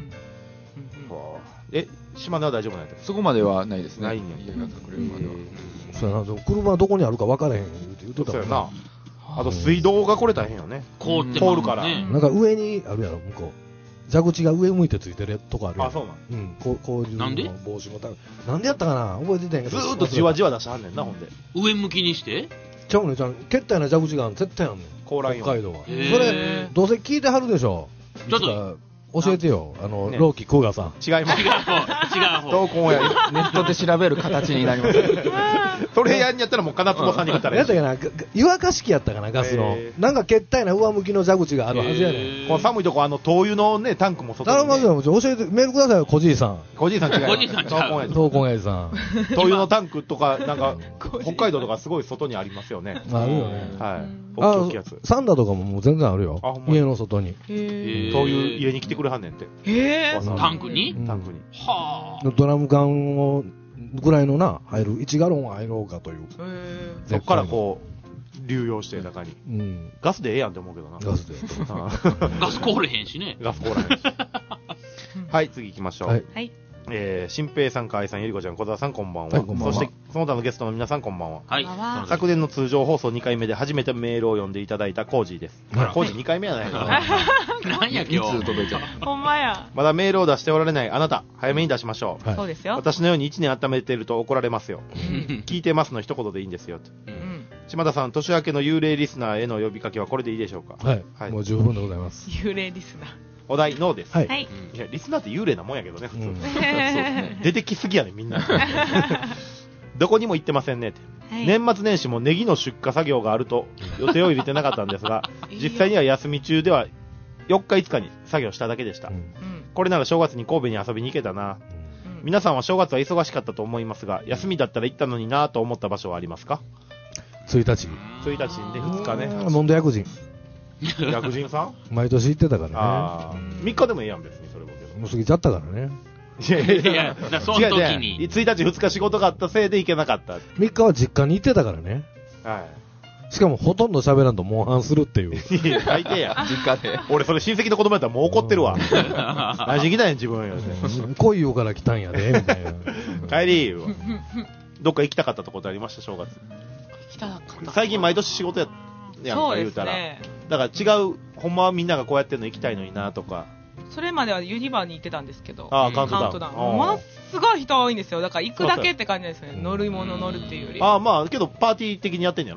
え、島根は大丈夫なんやった？ そこまではないですね。 ないんや。 家が隠れるまでは。 そうやな、車どこにあるか分からへんって言ってたもんな。 あと水道がこれ大変よね。 凍って通るから。 なんか上にあるやろ、向こう。蛇口が上向いてついてるとこあるやん。 あ、そうなん。 うん。こう、こういうの帽子もたなんでやったかな覚えてたんやけど。 ずーっとじわじわ出してはんねんな、ほんで。 上向きにしてちゃうねん、ちゃうねん。決体な蛇口が絶対あんねん。 高蘭よ。 北海道は。それ、どうせ聞いてはるでしょ。ちょっと。教えてよ、あの、ローキー・クーガさん。 違います。 違う方。違う方。 投稿やネットで調べる形になります。 それやんやったらもう金坪さんに言ったらいい。 やったかな、湯沸かし器やったかな、ガスの。なんか決体な上向きの蛇口があるはずやねん。 この寒いとこ、あの、灯油のね、タンクも外に。 頼むよ、教えて、メールくださいよ、小じいさん。 小じいさん違う。 小じいさん違う。 闘魂やじさん。 灯油のタンクとか、なんか、北海道とかすごい外にありますよね。 あるよね。 はい。大きいやつ。 サンダーとかももう全然あるよ。家の外に。 灯油家に来てくれはんねんって。 えー、タンクにタンクに。 はぁ。ドラム缶を、ぐらいのな、入る、いちガロン入ろうかという。 そっからこう、流用して中に。うん。ガスでええやんって思うけどな。 ガスで。 ガス凍れへんしね。 ガス凍らへんし。はい、次行きましょう。はい。えー、新平さん、河合さん、ゆりこちゃん、小沢さん、こんばんは。はい、こんばんは。そして、その他のゲストの皆さん、こんばんは。はい。昨年の通常放送にかいめで初めてメールを読んでいただいたコージーです。コージーにかいめやないかな。なんや、今日。 いつ届いちゃう。ほんまや。 まだメールを出しておられないあなた、早めに出しましょう。 そうですよ。 私のようにいちねん温めていると怒られますよ。聞いてますの一言でいいんですよ。島田さん、年明けの幽霊リスナーへの呼びかけはこれでいいでしょうか？ はい。もう十分でございます。 幽霊リスナー。 お題、ノーです。 はい。 いや、リスナーって幽霊なもんやけどね、普通。うん、そうですね。出てきすぎやね、みんな。どこにも行ってませんねって。はい、年末年始もネギの出荷作業があると予定を入れてなかったんですが、実際には休み中ではよっかいつかに作業しただけでした。うん、これなら正月に神戸に遊びに行けたな。うん、皆さんは正月は忙しかったと思いますが、休みだったら行ったのになと思った場所はありますか？ ついたち。 ついたちでふつかね。 モンド薬人。 薬人さん毎年行ってたからね。あみっかでもええやん、別にそれもけど。 もう過ぎちゃったからね。 いやいやいや、その時に。 ついたちふつか仕事があったせいで行けなかった。 みっかは実家に行ってたからね。はい。しかもほとんど喋らんとモンハンするっていう。 いや、最低や。 実家で。 俺それ親戚の子供やったらもう怒ってるわ。何しに来たんや、自分よ。 恋よから来たんやで、みたいな。帰りー。どっか行きたかったとこってありました、正月。行きたかった。 最近毎年仕事ややんか言うたら。だから違う、ほんまはみんながこうやってるの行きたいのになとか。 それまではユニバーに行ってたんですけど、 ああ、カウントダウン。 カウントダウン。ものすごい人多いんですよ。だから行くだけって感じですね。乗るもの乗るっていうより。 ああ、まあ、けどパーティー的にやってんやろ？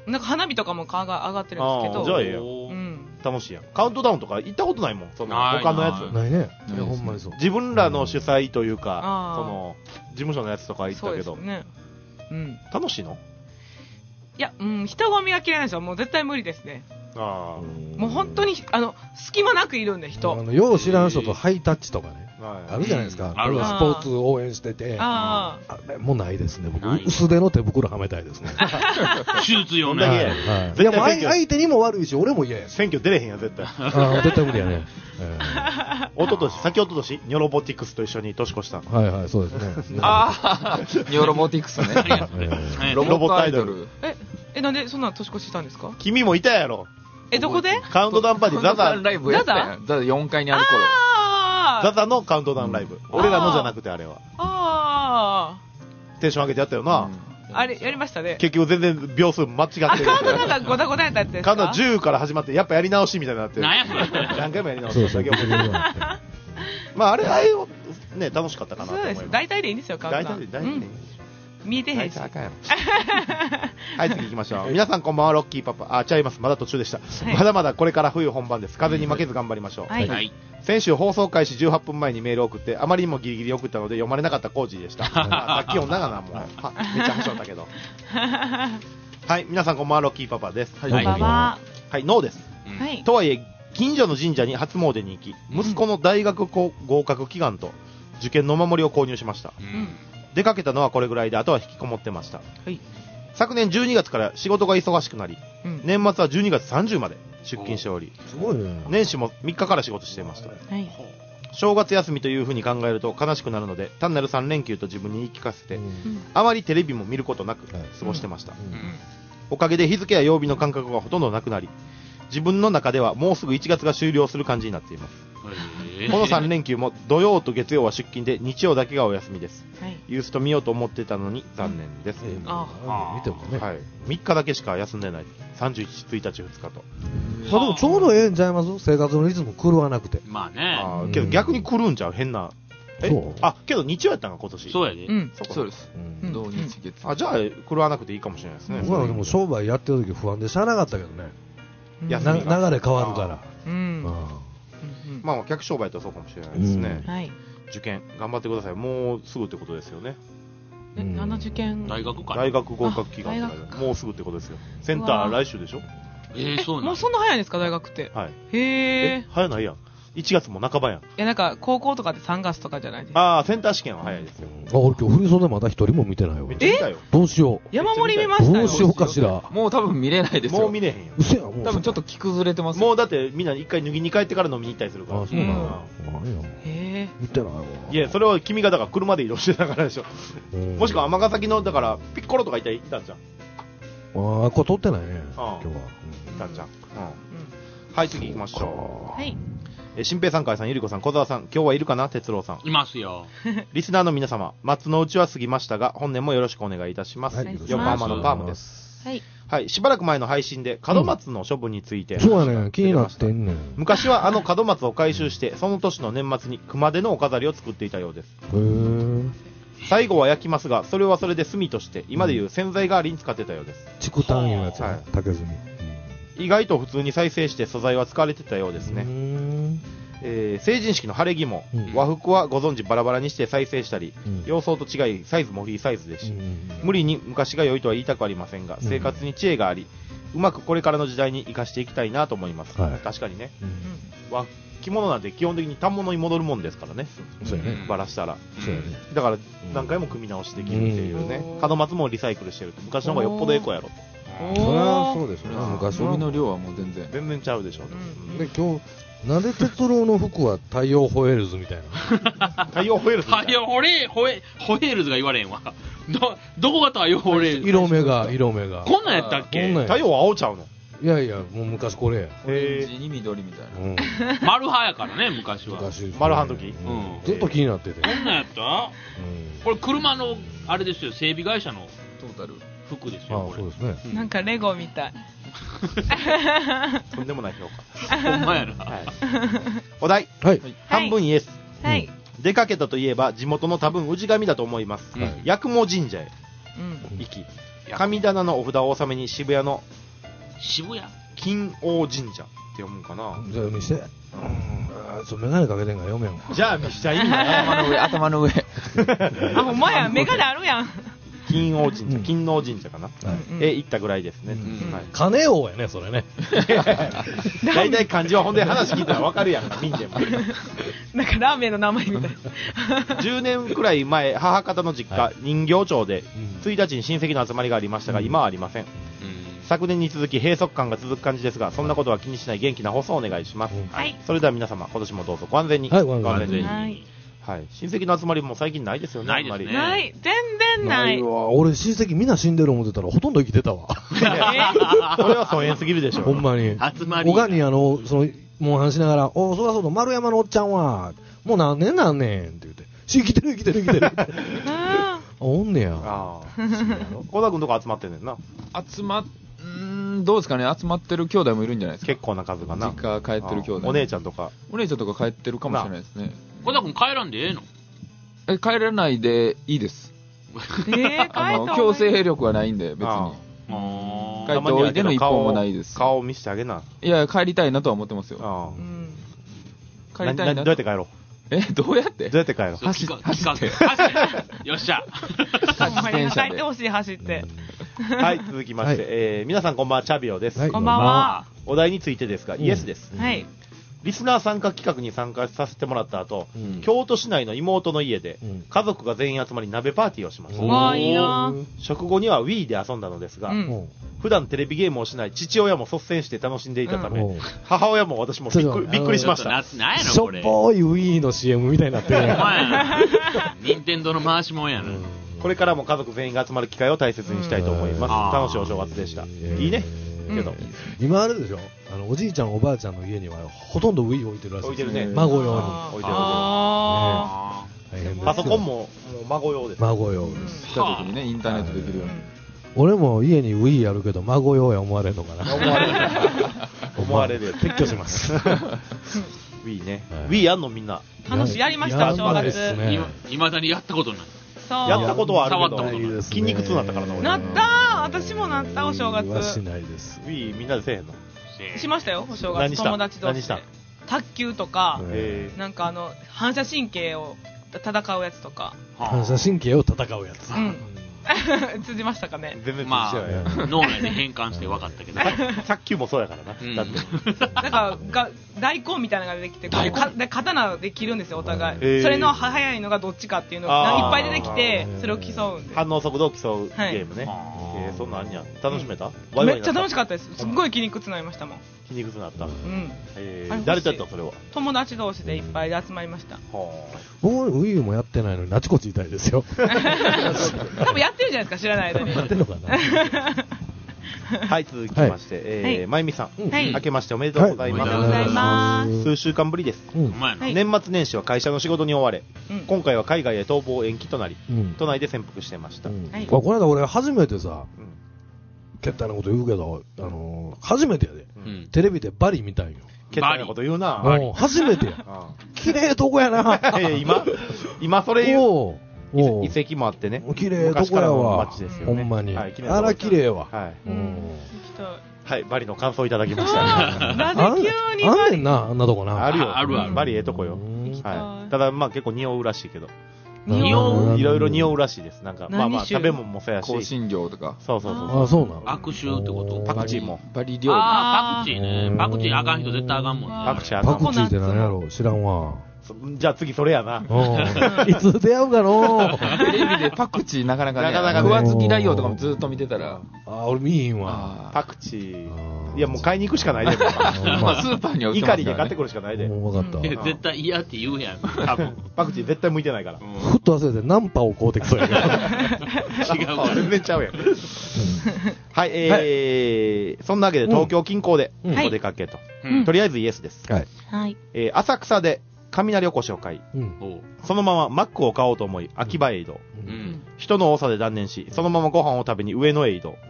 なんか花火とかも上が上がってるんですけど。 じゃあええよ。うん。楽しいやん。カウントダウンとか行ったことないもん。その他のやつ。 ないね。いやほんまにそう。 自分らの主催というか、その事務所のやつとか行ったけど。そうですね。うん。楽しいの？ いや、うん、人混みが嫌いなんですよ。もう絶対無理ですね。ああ。もう本当に、あの、隙間なくいるんで、人。あの、よう知らん人とハイタッチとかね。あるじゃないですか。あるスポーツ応援してて。ああ。あれもないですね。僕、薄手の手袋はめたいですね。 手術用ね。 いや、もう相手にも悪いし、俺も嫌や。 選挙出れへんや、絶対。 ああ、絶対無理やね。 おととし、先おととし、ニョロボティクスと一緒に年越したの。 はいはい、そうですね。 ああ、ニョロボティクスね。 ロボットアイドル。 え、え、なんでそんな年越ししたんですか？ 君もいたやろ。 え、どこで？ カウントダウンパーティー、ザザ。 ライブやったやん。ザザよんかいにある頃。 ザザのカウントダウンライブ。俺らのじゃなくてあれは。ああ。テンション上げてやったよな。 あれ、やりましたね。 結局全然秒数間違ってる。 あ、カウントダウンがごだごだやったやつですか？ カウントじゅうから始まって、やっぱやり直しみたいになって。 何やそれ。 何回もやり直し。そうそう。まあ、あれ、あれを、ね、楽しかったかなと思います。 そうです。大体でいいんですよ、カウントダウン。 大体で、大体で。 見えてへんし。 はい、次行きましょう。皆さんこんばんは、ロッキーパパ。あ、ちゃいます。まだ途中でした。まだまだこれから冬本番です。風に負けず頑張りましょう。はい。先週放送開始じゅうはっぷんまえにメールを送って、あまりにもギリギリ送ったので読まれなかったコージーでした。さっき読んだがな、もう。めっちゃはしょったけど。はい、皆さんこんばんは、ロッキーパパです。 はい、こんばんは。 はい、ノーです。はい。とはいえ、近所の神社に初詣に行き、息子の大学合格祈願と受験のお守りを購入しました。うん。出かけたのはこれぐらいで、あとは引きこもってました。はい。昨年じゅうにがつから仕事が忙しくなり、うん、年末はじゅうにがつさんじゅうまで出勤しており、すごいね。年始もみっかから仕事していました。はい。正月休みというふうに考えると悲しくなるので、単なるさん連休と自分に言い聞かせて、うん、あまりテレビも見ることなく過ごしてました。うんうん、おかげで日付や曜日の感覚がほとんどなくなり、自分の中ではもうすぐいちがつが終了する感じになっています。このさん連休も土曜と月曜は出勤で日曜だけがお休みです。はい、ユースと見ようと思ってたのに残念です。うん、ああ、見てもね、はい。みっかだけしか休んでない。さんじゅういち、ついたち、ふつかと。 まあでもちょうどええんちゃいます？生活のリズム狂わなくて。 まあね。あけど逆に狂うんちゃう？変な。えあ、けど日曜やったんか今年。 そうやで。 うん。そうです。土日月。 あ、じゃあ狂わなくていいかもしれないですね。 僕はでも商売やってる時不安でしゃあなかったけどね。流れ変わるから。うん。 まあ客商売とそうかもしれないですね。はい。受験頑張ってください。もうすぐってことですよね。 え、何の受験？ 大学か。 大学合格祈願もうすぐってことですよ。センター来週でしょ？ えー、そうなん。 もうそんな早いんですか大学って？ はい。 へえ。 早ないやん。いちがつも半ばやん。いや、なんか、高校とかってさんがつとかじゃないですか。ああ、センター試験は早いですよ。 あ、俺今日振り袖まだ一人も見てないわ。 めっちゃ見たよ。 どうしよう。 山盛り見ましたよ。 どうしようかしら。 もう多分見れないですよ。 もう見れへんよ。 うせや、もう。 多分ちょっと着崩れてます。 もうだってみんな一回脱ぎに帰ってから飲みに行ったりするから。 あ、そうなの。へえ。見てないわ。 いや、それは君がだから車で移動してたからでしょ。もしくは尼崎の、だから、ピッコロとか行ったんじゃん。 ああ、これ撮ってないね。今日は。行ったんじゃん。はい、次行きましょう。はい。え、新平さん、海さん、ゆりこさん、小沢さん、今日はいるかな、哲郎さん。 いますよ。 リスナーの皆様、松の内は過ぎましたが、本年もよろしくお願いいたします。はい、横浜のパームです。はい。はい、しばらく前の配信で、門松の処分について、うん、 そうやね、気になってんねん。 昔はあの門松を回収して、その年の年末に熊手のお飾りを作っていたようです。へー。最後は焼きますが、それはそれで炭として、今でいう洗剤代わりに使ってたようです。 竹炭いうやつ、はい、竹炭。 意外と普通に再生して素材は使われてたようですね。えー、成人式の晴れ着も、うん、和服はご存知バラバラにして再生したり、うん、洋装と違いサイズもフリーサイズですし、うん、無理に昔が良いとは言いたくありませんが、うん、生活に知恵があり、うまくこれからの時代に生かしていきたいなと思います。はい、確かにね、うん、和着物なんて基本的に反物に戻るもんですからね。そうやね。バラしたら。そうやね。だから何回も組み直しできるっていうね。門松もリサイクルしてると昔の方がよっぽどエコやろと。 それはそうですね。昔ゴミの量はもう全然全然ちゃうでしょうね。 うん、で今日なんで哲郎の服は太陽ホエールズみたいな。太陽ホエールズ。 太陽ホエホエホエールズが言われんわ。どどこが太陽ホエールズ？ 色目が色目が。 こんなんやったっけ？ 太陽は青ちゃうの？ いやいやもう昔これや。 オレンジに緑みたいな。うん、丸派やからね昔は。 昔丸派の時。 うん。ずっと気になってて。 こんなんやった？うん、これ車のあれですよ整備会社のトータル。 服ですよ。 ああそうですね。 なんかレゴみたい。 とんでもない評価。 ほんまやな。はい、 お題。 はい。 半分イエス。 はい。 出かけたといえば地元の多分氏神だと思います。八雲神社へ行き、神棚のお札を納めに渋谷の渋谷金王神社って読むかな。 じゃあ見して。うん。あ、ちょ、メガネかけてんから読めんわ。 じゃあ見しちゃいいんだよ。 頭の上、頭の上。 あ、ほんまや、メガネあるやん。 金王神社、金王神社かな。え、行ったぐらいですね。 金王やね、それね。 大体漢字はほんで話聞いたらわかるやん、民でも。 なんかラーメンの名前みたい。 じゅうねんくらい前、母方の実家、人形町で、ついたちに親戚の集まりがありましたが、今はありません。昨年に続き閉塞感が続く感じですが、そんなことは気にしない元気な放送をお願いします。はい。それでは皆様、今年もどうぞご安全に。 はい、ご安全に。 はい。はい。親戚の集まりも最近ないですよね。 ないですね。 ない。全然ない。 俺親戚みんな死んでる思ってたらほとんど生きてたわ。 それは疎遠すぎるでしょ。 ほんまに。 集まり。 他にあの、その、もう話しながら、おそらそうと丸山のおっちゃんは、もう何年なんねんって言って、生きてる生きてる生きてる。あ、おんねや。ああ。 小田君とか集まってんねんな。 集まっ、うーん、どうですかね、集まってる兄弟もいるんじゃないですか。 結構な数がな。 実家帰ってる兄弟。 お姉ちゃんとか。 お姉ちゃんとか帰ってるかもしれないですね。 小田君帰らんでええの？ え、帰らないでいいです。 えー、 あの、強制力はないんで、別に。帰っておいでの一本もないです。 顔を見せてあげな。 いや、帰りたいなとは思ってますよ。 ああ、 うん、帰りたいな。 どうやって帰ろう？ え、どうやってどうやって帰ろう？ 走って。走って。よっしゃ。 自転車で。帰ってほしい、走って。 はい、続きまして、はい、えー、皆さんこんばんは、チャビオです。 はい、こんばんは。 お題についてですが、うん、イエスです。 はい。 リスナー参加企画に参加させてもらった後、うん、京都市内の妹の家で、うん、家族が全員集まり鍋パーティーをしました。 わー、いいな。 食後には Wii で遊んだのですが、うん、普段テレビゲームをしない父親も率先して楽しんでいたため、うん、母親も私もびっくり、びっくりしました。 何やのこれ。 しょっぽい Wii の シーエム みたいになってるやん。任天堂の回しもんやな。 これからも家族全員が集まる機会を大切にしたいと思います。楽しいお正月でした。いいね。けど、 今あれでしょ、あのおじいちゃんおばあちゃんの家にはほとんど Wii 置いてるらしい。 置いてるね。 孫用に置いてる置いてる。ああ。大変です。パソコンももう孫用です。 孫用です。 来た時にね、インターネットできるように。 俺も家に Wii やるけど孫用や思われるのかな。 思われる。思われる。 撤去します。 Wii ね。Wii やんのみんな。 楽しい、やりました正月。 いまだにやったことない。 やったことはあるけど、筋肉痛になったからな、俺。 なったー、私もなった、お正月。 はしないです。 Wii みんなでせえへんの？ しましたよ、お正月。友達同士で。卓球とか、なんかあの、反射神経を戦うやつとか。 反射神経を戦うやつ。 うん。通じましたかね。 全然通じてない。 まあ、脳内で変換して分かったけど。 卓球もそうやからな。だって。 だから大根みたいなのが出てきて、刀で切るんですよ、お互い。それの早いのがどっちかっていうのがいっぱい出てきて、それを競うんで。 反応速度を競うゲームね。えー、そんなんあんや。楽しめた？ めっちゃ楽しかったです。すっごい筋肉痛になりましたもん。 筋肉痛になった。うん。 えー、誰とやったそれは？ 友達同士でいっぱいで集まりました。はあ。僕 Wii もやってないのにあちこち痛いですよ。 多分やってるじゃないですか、知らない間に。 やってんのかな。 はい、続きまして、えー、まゆみさん、明けましておめでとうございます。 おめでとうございます。 数週間ぶりです。年末年始は会社の仕事に追われ、今回は海外へ逃亡延期となり、都内で潜伏してました。 この間俺初めてさ、けったいなこと言うけど、あの初めてやで、テレビでバリ見たんよ。 けったいなこと言うな。 初めてや。綺麗とこやな。 今今それ言う。遺跡もあってね。 綺麗どこやわ。ほんまに。あら綺麗わ。 はい、バリの感想いただきました。 なぜ急にバリ？あんねんな、あんなとこな。 あるよ。 あるある。 バリええとこよ。はい。ただまあ結構匂うらしいけど。 匂う？いろいろ匂うらしいです。なんかまあまあ食べ物もそうやし。 香辛料とか。 そうそうそう。 あ、そうなの。 悪臭ってこと？ パクチーも。 バリ料理。 ああ、パクチーね。パクチーあかん人絶対あかんもんね。 パクチーあかん。 パクチーって何やろ？知らんわ。 じゃあ次それやな。 いつ出会うかの。 テレビでパクチーなかなかね、食わず嫌いよとかもずっと見てたら。 あ、俺見えんわ。 パクチー。いやもう買いに行くしかないで。 まあスーパーには売ってますからね。 怒りで買ってくるしかないで。 分かった。 絶対嫌って言うやん。多分。 パクチー絶対向いてないから。 ふっと忘れてナンパを買うてきそうやから。 違う。 全然ちゃうやん。はい、えー、そんなわけで東京近郊でお出かけと。とりあえずイエスです。 はい。 はい。 えー、浅草で雷おこしを買い、うん、そのままマックを買おうと思い秋葉へ移動、うん、人の多さで断念しそのままご飯を食べに上野へ移動、うん、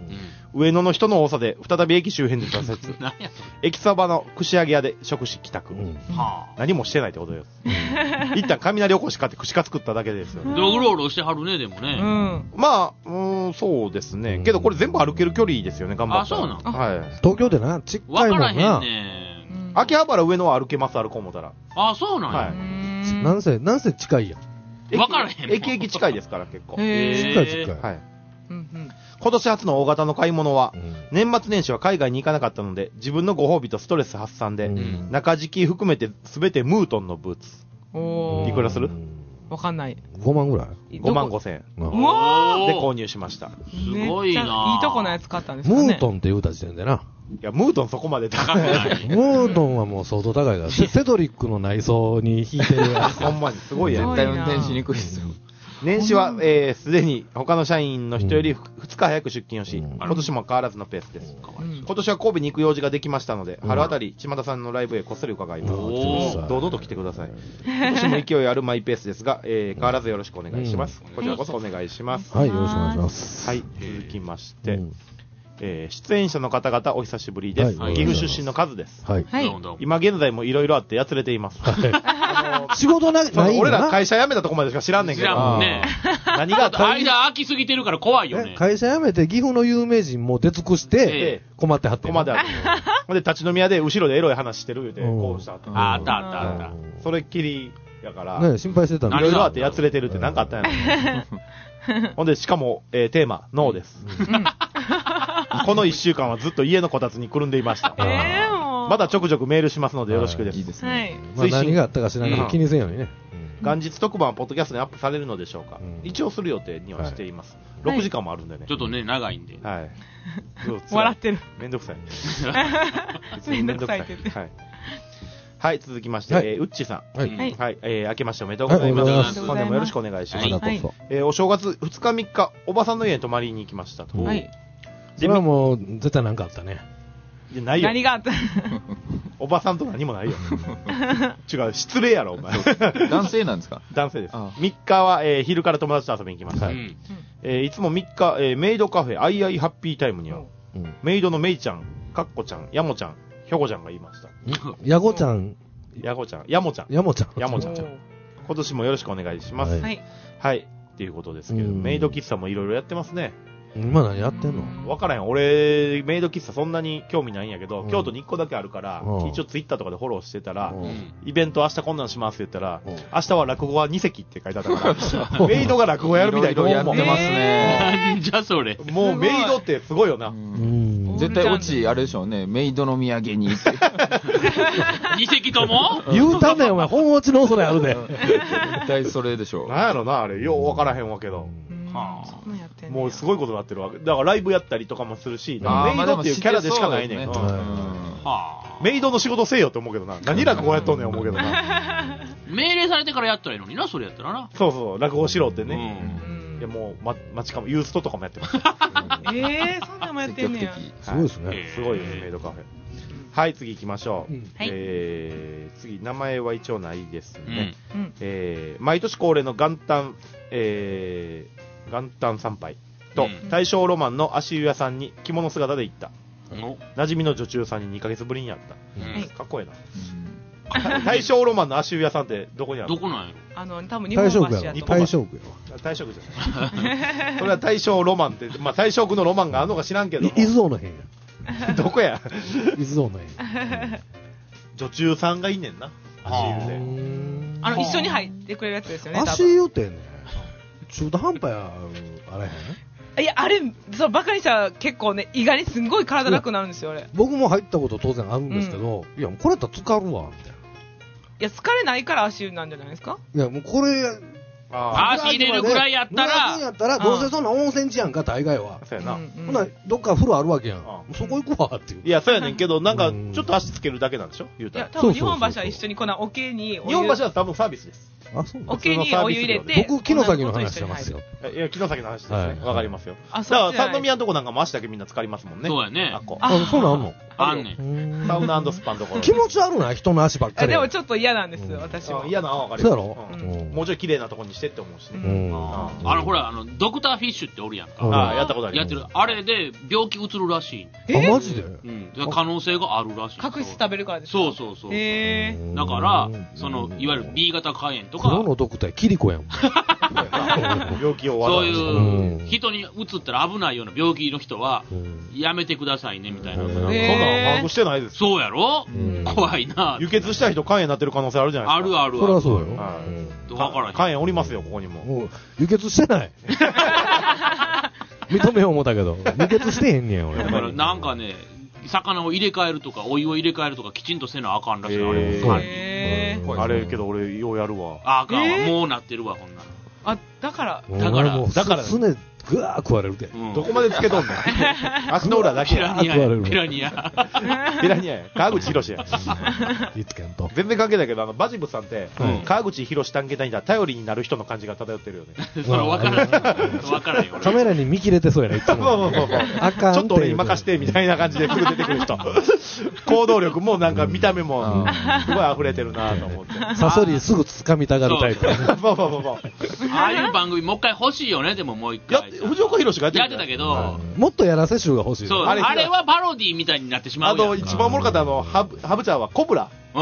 上野の人の多さで再び駅周辺で挫折。駅そばの串揚げ屋で食し帰宅。うん、何もしてないってことです。一旦雷おこし買って串カ作っただけですよ。 ドグロールしてはるね、でもね。 うん、まあ、うん、そうですね、うん。けどこれ全部歩ける距離ですよね、頑張ったら。 あ、そうなんはい。東京でな、ちっかいもんな。わからへんね。 秋葉原上野は歩けます、歩こう思ったら。 あ、そうなんや。はい。 なんせ、なんせ近いやん。 わからへん。 駅駅近いですから、結構。 近い近い。はい。 今年初の大型の買い物は、うん、年末年始は海外に行かなかったので、自分のご褒美とストレス発散で、うん、中敷き含めて全てムートンのブーツ。おいくらする？ わかんない。 ごまんぐらい ? ごまんごせんえん。 うわで購入しました。 すごいな。 いいとこのやつ買ったんですかね。 ムートンって言うた時点でな。 いや、ムートンそこまで高くない。 ムートンはもう相当高いから、セドリックの内装に引いてるやつ。 ほんまにすごいやん。 絶対運転しにくいですよ。 年始は、えー、すでに他の社員の人よりふつか早く出勤をし、うん、今年も変わらずのペースです。うん、今年は神戸に行く用事ができましたので、うん、春あたり、島田さんのライブへこっそり伺います。堂々と来てください。今年も勢いあるマイペースですが、えー、変わらずよろしくお願いします。うん、こちらこそお願いします。 はい、よろしくお願いします。 はい、続きまして、うんえー、出演者の方々お久しぶりです。はい、岐阜出身のカズです。はい、今現在もいろいろあってやつれています。はい、 あのー、仕事なないん俺ら会社辞めたとこまでしか知らんねんけど。知らんもんね。 何があった間空きすぎてるから怖いよね。 会社辞めて岐阜の有名人も出尽くして困ってはって。 困ってはって。ほんで立ち飲み屋で後ろでエロい話してる言うてこうしたって。 あったあったあった。 それっきりやから。 ね心配してたんいろいろあってやつれてるってなんかあったんやろ。ほんでしかも、えー、テーマノーです。この一週間はずっと家のこたつにくるんでいました。えー、もうまだちょくちょくメールしますのでよろしくです。いいですね。まあ、何があったか知らないけど気にせんようにね。 うん、元日特番はポッドキャストにアップされるのでしょうか。うん、一応する予定にはしています。はい、ろくじかんもあるんでね。 ちょっとね、長いんで。 はい。 笑ってる。 めんどくさい。 めんどくさいって言って。 はい。はい、続きまして、はい、えー、うっちさん。はい。はい、えー、明けましておめでとうございます。本年もよろしくお願いします。はい、えー、お正月ふつかみっか、おばさんの家に泊まりに行きましたと。はい。 それはもう、絶対なんかあったね。 いや、ないよ。 何があったおばさんと何もないよ。違う、失礼やろ、お前。 男性なんですか？ 男性です。みっかは、えー、昼から友達と遊びに行きました。はい。えー、いつもみっか、えー、メイドカフェ、アイアイハッピータイムには、うん、メイドのメイちゃん、カッコちゃん、ヤモちゃん、ヒョコちゃんがいました。 ヤゴちゃん。 ヤゴちゃん、ヤモちゃん。 ヤモちゃん。 ヤモちゃん。今年もよろしくお願いします。はい。はい。っていうことですけど、メイド喫茶もいろいろやってますね。 今何やってんの？ わからへん。俺、メイド喫茶そんなに興味ないんやけど、うん、京都にいっこだけあるから、うん、一応ツイッターとかでフォローしてたら、うん、イベント明日こんなんしますって言ったら、うん、明日は落語はに席って書いてあったから、メイドが落語やるみたいな。 やってますね。 なんじゃそれ。 もうメイドってすごいよな。 絶対オチあれでしょうね。メイドの土産に。 に席とも言うたんだよ、お前。本落ちの恐れあるで。 絶対それでしょう。 なんやろな、あれ。ようわからへんわけど。はあ、もうすごいことになってるわけだからライブやったりとかもするし、メイドっていうキャラでしかないねん。メイドの仕事せえよって思うけどな、何落語やっとんねん思うけどな。 命令されてからやったらいいのにな、それやったらな。 そうそう、落語しろってね。いやもう、ま、街かも、ユーストとかもやってます。 ええ、そんなもやってんねや。 すごいですね。 すごいです、メイドカフェ。はい、次行きましょう。えー、次、名前は一応ないですね。えー、毎年恒例の元旦、えー、元旦参拝と、大正ロマンの足湯屋さんに着物姿で行った。馴染みの女中さんににかげつぶりに会った。かっこええな。大正ロマンの足湯屋さんってどこにあるの？ どこなんやろ？ あの、多分日本橋やと。 大正区やわ。大正区じゃない。それは大正ロマンって、まあ大正区のロマンがあるのか知らんけど。 伊豆王の辺や。どこや？ 伊豆王の辺。 女中さんがいんねんな。足湯で。 あの、一緒に入ってくれるやつですよね。 足湯ってね。中途半端やあれへんいや、あれ、そう、バカにしたら結構ね、意外にすんごい体楽になるんですよ、あれ。 僕も入ったこと当然あるんですけど、うん、いや、これやったら浸かるわ、みたいな。いや、疲れないから足湯なんじゃないですか？ いや、もうこれ、 あ足入れるぐらいやったら、 やったら、どうせそんな温泉地やんか、大概は。 そうやな。 ほんなら、どっか風呂あるわけやん。そこ行くわ、っていう。 いや、そうやねんけど、なんか、ちょっと足つけるだけなんでしょ？言うたら。 いや、多分日本橋は一緒にこんな桶に。 日本橋は多分サービスです。 あ、そうおけにお湯入れて。 僕、木の先の話してますよ。 いや、木の先の話ですね。わかりますよ。だから、三宮のとこなんかも足だけみんな浸かりますもんね。 そうやね。 あっこ。 あ、そうなんのあんねん。 サウナ&スパのところ。 気持ち悪ない人の足ばっかり。 でもちょっと嫌なんです、私は。 嫌なのはわかる。 そうやろもうちょい綺麗なとこにしてって思うしね。あの、ほら、あの、ドクターフィッシュっておるやんか。 ああ、やったことある。 やってる。あれで病気うつるらしい。 あ、マジで？ うん。可能性があるらしい。 角質食べるからですか？ そうそうそう。 へえ。 だから、その、いわゆる ビー 型肝炎とか。 黒のドクター、キリコやん。 病気をそういう、人にうつったら危ないような病気の人は、やめてくださいね、みたいな。そんなの把握してないです。 そうやろ？怖いな。 輸血した人肝炎になってる可能性あるじゃないですか。 あるある。 それはそうよ。 わからん。 肝炎おりますよ、ここにも。 輸血してない。認めよう思ったけど、輸血してへんねん、俺。 だからなんかね、魚を入れ替えるとか、お湯を入れ替えるとか、きちんとせなあかんらしい。 あれ、けど俺、ようやるわ。 あかんわ。もうなってるわ、こんなの。 あ、だから。 だから、 だから。すね、ぐわー食われるで。 どこまでつけとんねん。足の裏だけや。ピラニアや。ピラニア。 ピラニアや。川口博士や。 いつけんと。 全然関係ないけど、あの、バジブさんって、川口博士探検隊に頼りになる人の感じが漂ってるよね。 それわからん。わからんよ。 カメラに見切れてそうやね、いつも。 そうそうそう。あかん。ちょっと俺に任してみたいな感じですぐ出てくる人。行動力もなんか見た目もすごい溢れてるなと思って。 サソリすぐ掴みたがるタイプ。 そうそうそうそう。 ああいう番組もう一回欲しいよね、でももう一回。 藤岡弘がやってやってたけど、 もっとやらせ集が欲しい。 そう、あれはパロディみたいになってしまう。 あの、一番おもろかったあの、ハブ、ハブちゃんはコブラ。うん。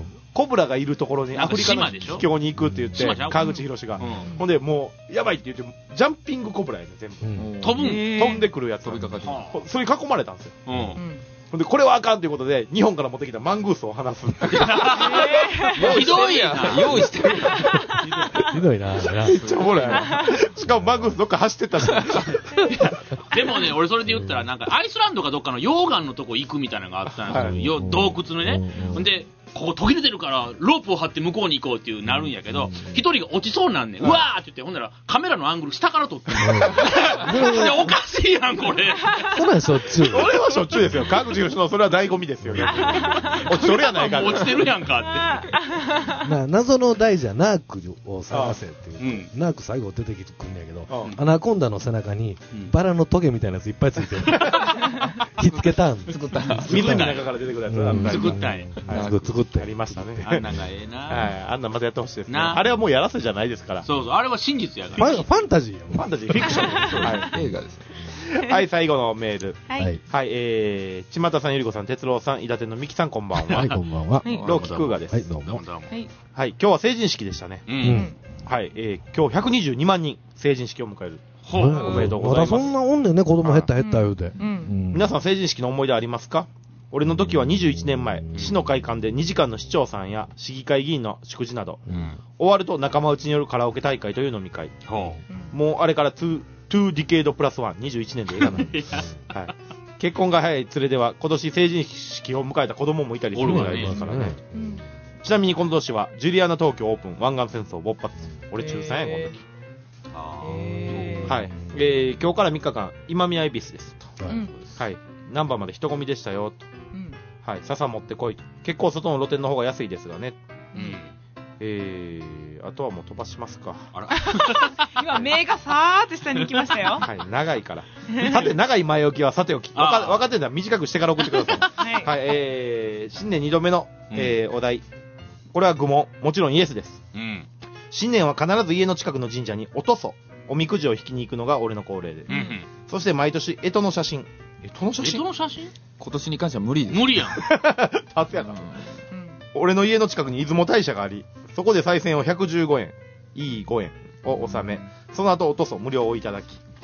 コブラがいるところにアフリカの秘境に行くって言って、川口博が。ほんで、もう、やばいって言って、ジャンピングコブラやね、全部。 飛ぶ飛んでくるやつ。飛びかかってそれに囲まれたんですよ。ほんで、これはあかんということで、日本から持ってきたマングースを放す。 ひどいやん。用意してる。 ひどいな。 めっちゃおもろい。しかもマングースどっか走ってったし。 でもね、俺それで言ったら、なんか、アイスランドかどっかの溶岩のとこ行くみたいなのがあったんですよ。洞窟のね。ほんで、ここ途切れてるから、ロープを張って向こうに行こうっていうなるんやけど、一人が落ちそうなんねん。うわーって言って、ほんならカメラのアングル下から撮ってる。おかしいやん、これ。 そんなんしょっちゅう。 俺はしょっちゅうですよ。川口博のそれは醍醐味ですよ。落ちとるやないか。 落ちてるやんかって。 まあ、謎の大事はナークを探せっていう。ナーク最後出てきてくんねやけど、アナコンダの背中にバラのトゲみたいなやついっぱいついてる。ひっつけたん。 作ったん。湖の中から出てくるやつ。 作ったんや。 作ってやりましたね。 あんなんがええな。 はい。あんなんまたやってほしいですね。あれはもうやらせじゃないですから。 そうそう。あれは真実やから。 ファンタジーやファンタジー、フィクション。 はい。映画です。 はい、最後のメール。 はい。 はい、えー、ちまたさん、ゆりこさん、哲郎さん、伊達のみきさん、こんばんは。 はい、こんばんは。 ローキクーガです。 はい、どうも。 はい、今日は成人式でしたね。 うん。 はい、えー、今日ひゃくにじゅうにまんにん成人式を迎える。 おめでとうございます。 まだそんなおんねんね、子供減った減った言うて。 皆さん成人式の思い出ありますか？俺の時はにじゅういちねんまえ、市の会館でにじかんの市長さんや市議会議員の祝辞など、うん、終わると仲間内によるカラオケ大会という飲み会。うん、もうあれからに、にディケードプラスワン、にじゅういちねんでええかな。はい。結婚が早い連れでは、今年成人式を迎えた子供もいたりするぐらいですからね。うん、ちなみにこの年は、ジュリアナ東京オープン、湾岸戦争勃発。俺中さんや、この時。はい。えー、今日からみっかかん、今宮恵比寿ですと。はい。はい。難波まで人混みでしたよと。はい、笹持ってこいと。結構外の露店の方が安いですがね。うん。えー、あとはもう飛ばしますか。 あら。 今、目がさーって下に行きましたよ。 はい、長いから。さて、長い前置きはさておき。わか、分かってんだら短くしてから送ってください。はい。はい、えー、新年にどめの、えー、お題。これは愚問。もちろんイエスです。うん。新年は必ず家の近くの神社におとそ、おみくじを引きに行くのが俺の恒例で。うん、うん。そして毎年、干支の写真。 干支の写真？干支の写真？ 今年に関しては無理です。 無理やん。 初やな。うん、俺の家の近くに出雲大社があり、そこで賽銭をひゃくじゅうごえん、いいごえんを納め、その後おとそ無料をいただき、うん、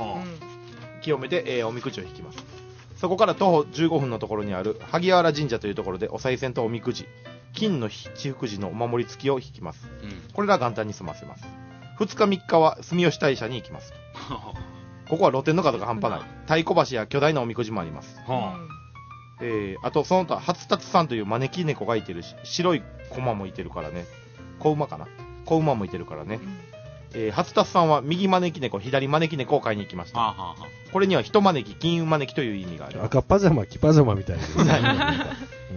清めて、えー、おみくじを引きます。そこから徒歩じゅうごふんのところにある萩原神社というところでお賽銭とおみくじ、金の七福神のお守り付きを引きます。うん、これら元旦に済ませます。ふつかみっかは住吉大社に行きます。ここは露店の数が半端ない。太鼓橋や巨大なおみくじもあります。はあ、えー、あと、その他、初達さんという招き猫がいてるし、白い駒もいてるからね。小馬かな小馬もいてるからね。うん、えー、初達さんは右招き猫、左招き猫を買いに行きました。はあはあ、これには人招き、金運招きという意味がある。 赤パジャマ、黄パジャマみたいな。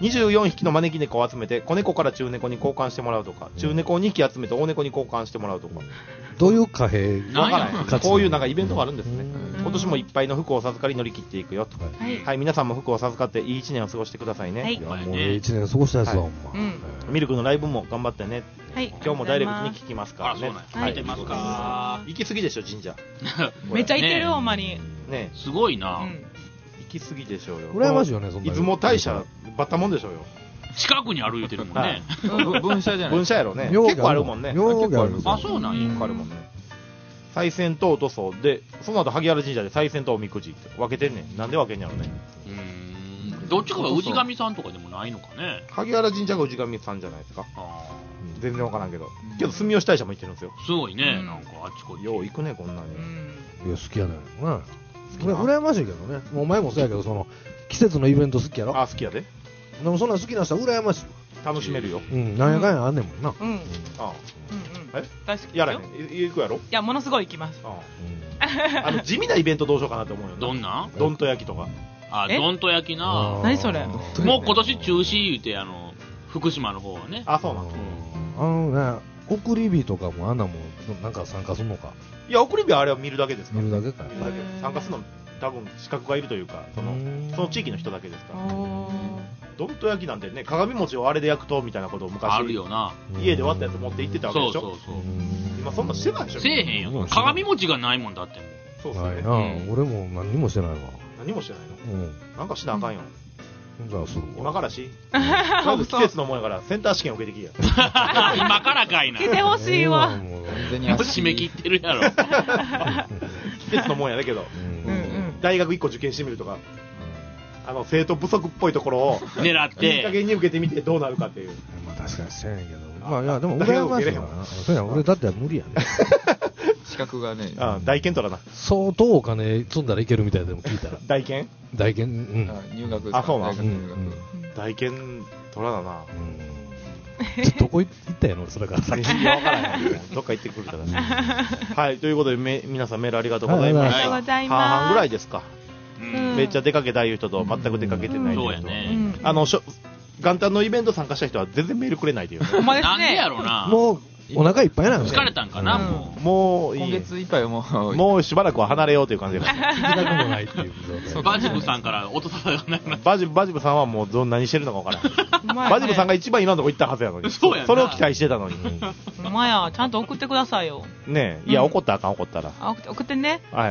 にじゅうよんひきの招き猫を集めて子猫から中猫に交換してもらうとか、中猫をにひき集めて大猫に交換してもらうとか。 どういう貨幣わからない。こういうなんかイベントがあるんですね。今年もいっぱいの服を授かり乗り切っていくよと。はい、はい、皆さんも服を授かっていい一年を過ごしてくださいね。はい、 もういい一年過ごしたやつはほんま。 ミルクのライブも頑張ってね。はい、今日もダイレクトに聞きますからね。 はい、見てますか。 行き過ぎでしょ神社。 めっちゃ行ってるほんまに。 ね、すごいな。 行き過ぎでしょうよ。 羨ましいよねそんな。 出雲大社バッタもんでしょうよ。 近くにある言うてるもんね。 分社じゃない。 分社やろね。結構あるもんね。 結構ある。 あ、そうなんや。 結構あるもんね。再銭塔塗装で、その後萩原神社で再銭塔おみくじって分けてんねん。なんで分けんやろね。 うん。どっちかが氏神さんとかでもないのかね。 萩原神社が氏神さんじゃないですか。全然分からんけど。けど住吉大社も行ってるんですよ。 すごいね。なんかあっちこっち。 よう行くねこんなに。 いや好きやねんな。羨ましいけどね。もうお前もそうやけどその季節のイベント好きやろ。 あ好きやで。 でもそんな好きな人は羨ましい。 楽しめるよ。 うん。なんやかんやあんねんもんな。 うん。 ああ。 え大好きやらへん。行くやろ。いやものすごい行きます。 あの地味なイベントどうしようかなと思うよ。 どんな？ どんと焼きとか。 あ、どんと焼きな。 何それ？ もう今年中止言うてあの福島の方はね。 あ、そうなの。 あのね、送り火とかもあんなもんなんか参加するのか。 いや送り火はあれは見るだけですか。 見るだけか。 参加するの多分資格がいるというか、そのその地域の人だけですから。どんと焼きなんてね、鏡餅をあれで焼くとみたいなことを昔あるよな。 家で割ったやつ持って行ってたわけでしょ。 そうそうそう。 今そんなしてないでしょ。 せえへんよ。鏡餅がないもんだって。 そうそう。 ないな。俺も何にもしてないわ。 何もしてないの？うん。なんかしなあかんよ。今からしまず季節のもんやからセンター試験受けてきや。 今からかいな。 来てほしいわ。 締め切ってるやろ。 季節のもんやだけど、大学いっこ受験してみるとか、あの生徒不足っぽいところを狙っていい加減に受けてみてどうなるかっていう。 まあ確かにせえへんけど、まあいやでも羨ましいな。そうや俺だって無理やね。 資格がね、 ああ大検取らな。 相当お金積んだらいけるみたいでも聞いたら。 大検？ 大検、うん。 入学ですか。 あ、そうなの。大検取らなな。 どこ行ったやろそれから先。 いや分からない。どっか行ってくるからね。はい、ということでめ皆さんメールありがとうございました。 ありがとうございます。 半々ぐらいですか。めっちゃ出かけたいう人と全く出かけてない人。 そうやね。 あのしょ元旦のイベント参加した人は全然メールくれないという。 なんでやろうな。 もうお腹いっぱいなんで。 疲れたんかな、もう。もう、 今月いっぱいはもう、 もうしばらくは離れようという感じで。 行きたくもないっていう状態。バジブさんから音沙汰がなくなった。 バジブ、バジブさんはもうどんなにしてるのかわからない。バジブさんが一番今のとこ行ったはずやのに。 そうやそれを期待してたのに。 お前や、ちゃんと送ってくださいよ。 ねえ、いや、怒ったらあかん、怒ったら。 あ、送ってね。 はい。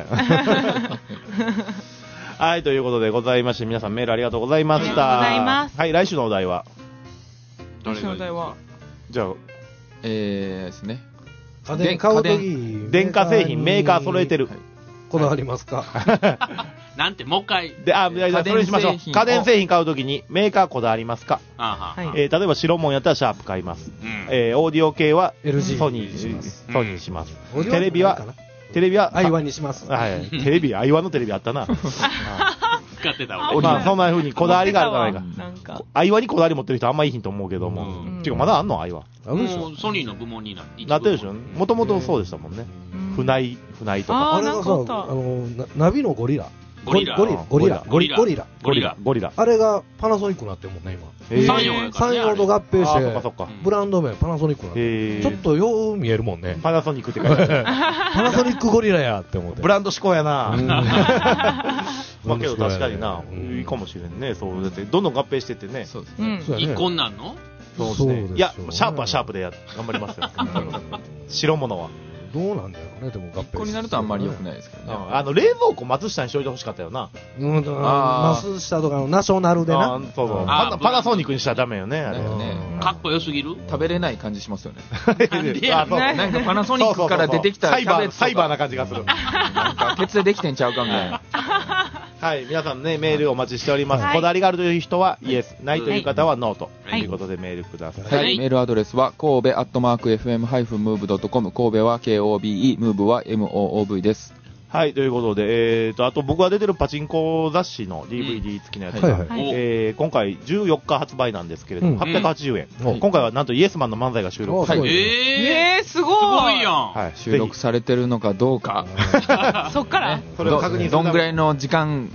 はい、ということでございまして、皆さんメールありがとうございました。 ありがとうございます。 はい、来週のお題は来週のお題はじゃあ、 えーですね。 家電買うとき、 電化製品メーカー揃えてる。 こだわりますか？ なんて、もう一回。 で、あ、それにしましょう。家電製品買うときにメーカーこだわりますか？ あはえー、例えば白物やったらシャープ買います。うん、えー、オーディオ系はソニーします。ソニーします。うん、テレビは、テレビは、 アイワンにします。 はい。テレビ、アイワンのテレビあったな。 使ってたわ。 まあ、そんな風にこだわりがあるじゃないか。なんか。アイワンにこだわり持ってる人あんまいいひんと思うけども。ていうか、まだあんのアイワン。 もうソニーの部門になって。 なってるでしょ。もともとそうでしたもんね。船井、船井とか。 あれがさ、あの、ナビのゴリラ。ゴリラ。ゴリラ。ゴリラ。ゴリラ。ゴリラ。 ゴリラ。ゴリラ。 あれがパナソニックになってるもんね、今。 産業やからね。 産業と合併して、ブランド名パナソニックになってる。ちょっとよう見えるもんね。 パナソニックって書いてある。 パナソニックゴリラやって思って。 ブランド志向やな。まあけど確かにな、いいかもしれんね。そうだってどんどん合併してってね。 そうですね。一個になんの？ そうですね。いや、シャープはシャープでや頑張りますよ。白物は。 どうなんだよね、でも合併。 一個になるとあんまり良くないですけどね。 あの冷蔵庫松下にしといてほしかったよな。 うん、松下とかのナショナルでな。 そうそう。パナソニックにしたらダメよね。あれね。 かっこよすぎる？ 食べれない感じしますよね。 なんかパナソニックから出てきたサイバーサイバーな感じがする。 なんかケツでできてんちゃうかみたいな。 はい、皆さんね、メールお待ちしております。こだわりがあるという人はイエス、ないという方はノーということでメールください。 はい、メールアドレスは神戸アットマーク エフエムハイフンムーブドットコム、神戸は ケーオービーイー、ムーブは エムオーオーブイ です。 はい、ということで、えーと、あと僕が出てるパチンコ雑誌の ディーブイディー 付きのやつが、えー、今回じゅうよっか発売なんですけれども、うん、はっぴゃくはちじゅうえん、うん。今回はなんとイエスマンの漫才が収録されてる。 えー、すごい。 すごいやん。 はい、収録されてるのかどうか。 そっから、 ね、それを確認するどんぐらいの時間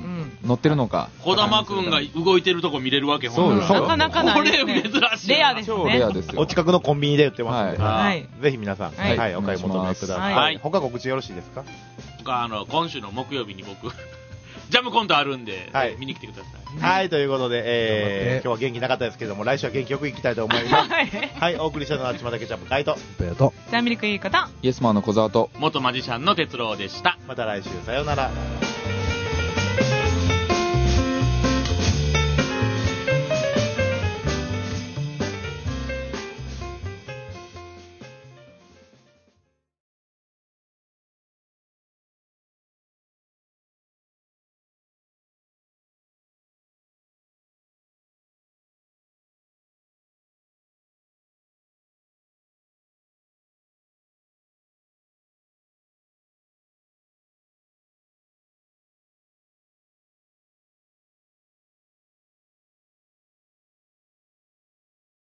乗ってるのか。 児玉くんが動いてるとこ見れるわけ、 そうです。 なかなかないですね。これ珍しい。 レアですね。 レアですよ。 お近くのコンビニで売ってますんで。 はい。 ぜひ皆さん、はい、お買い求めください。はい。他告知よろしいですか？ 他、あの、今週の木曜日に僕、ジャムコントあるんで、はい、見に来てください。 はい、ということで、えー、今日は元気なかったですけども、来週は元気よくいきたいと思います。はい、お送りしたのはちまたけちゃんぽカイト。 ペート。 ジャンミルクいいこと。 イエスマンの小沢と、 元マジシャンの哲郎でした。 また来週、さようなら。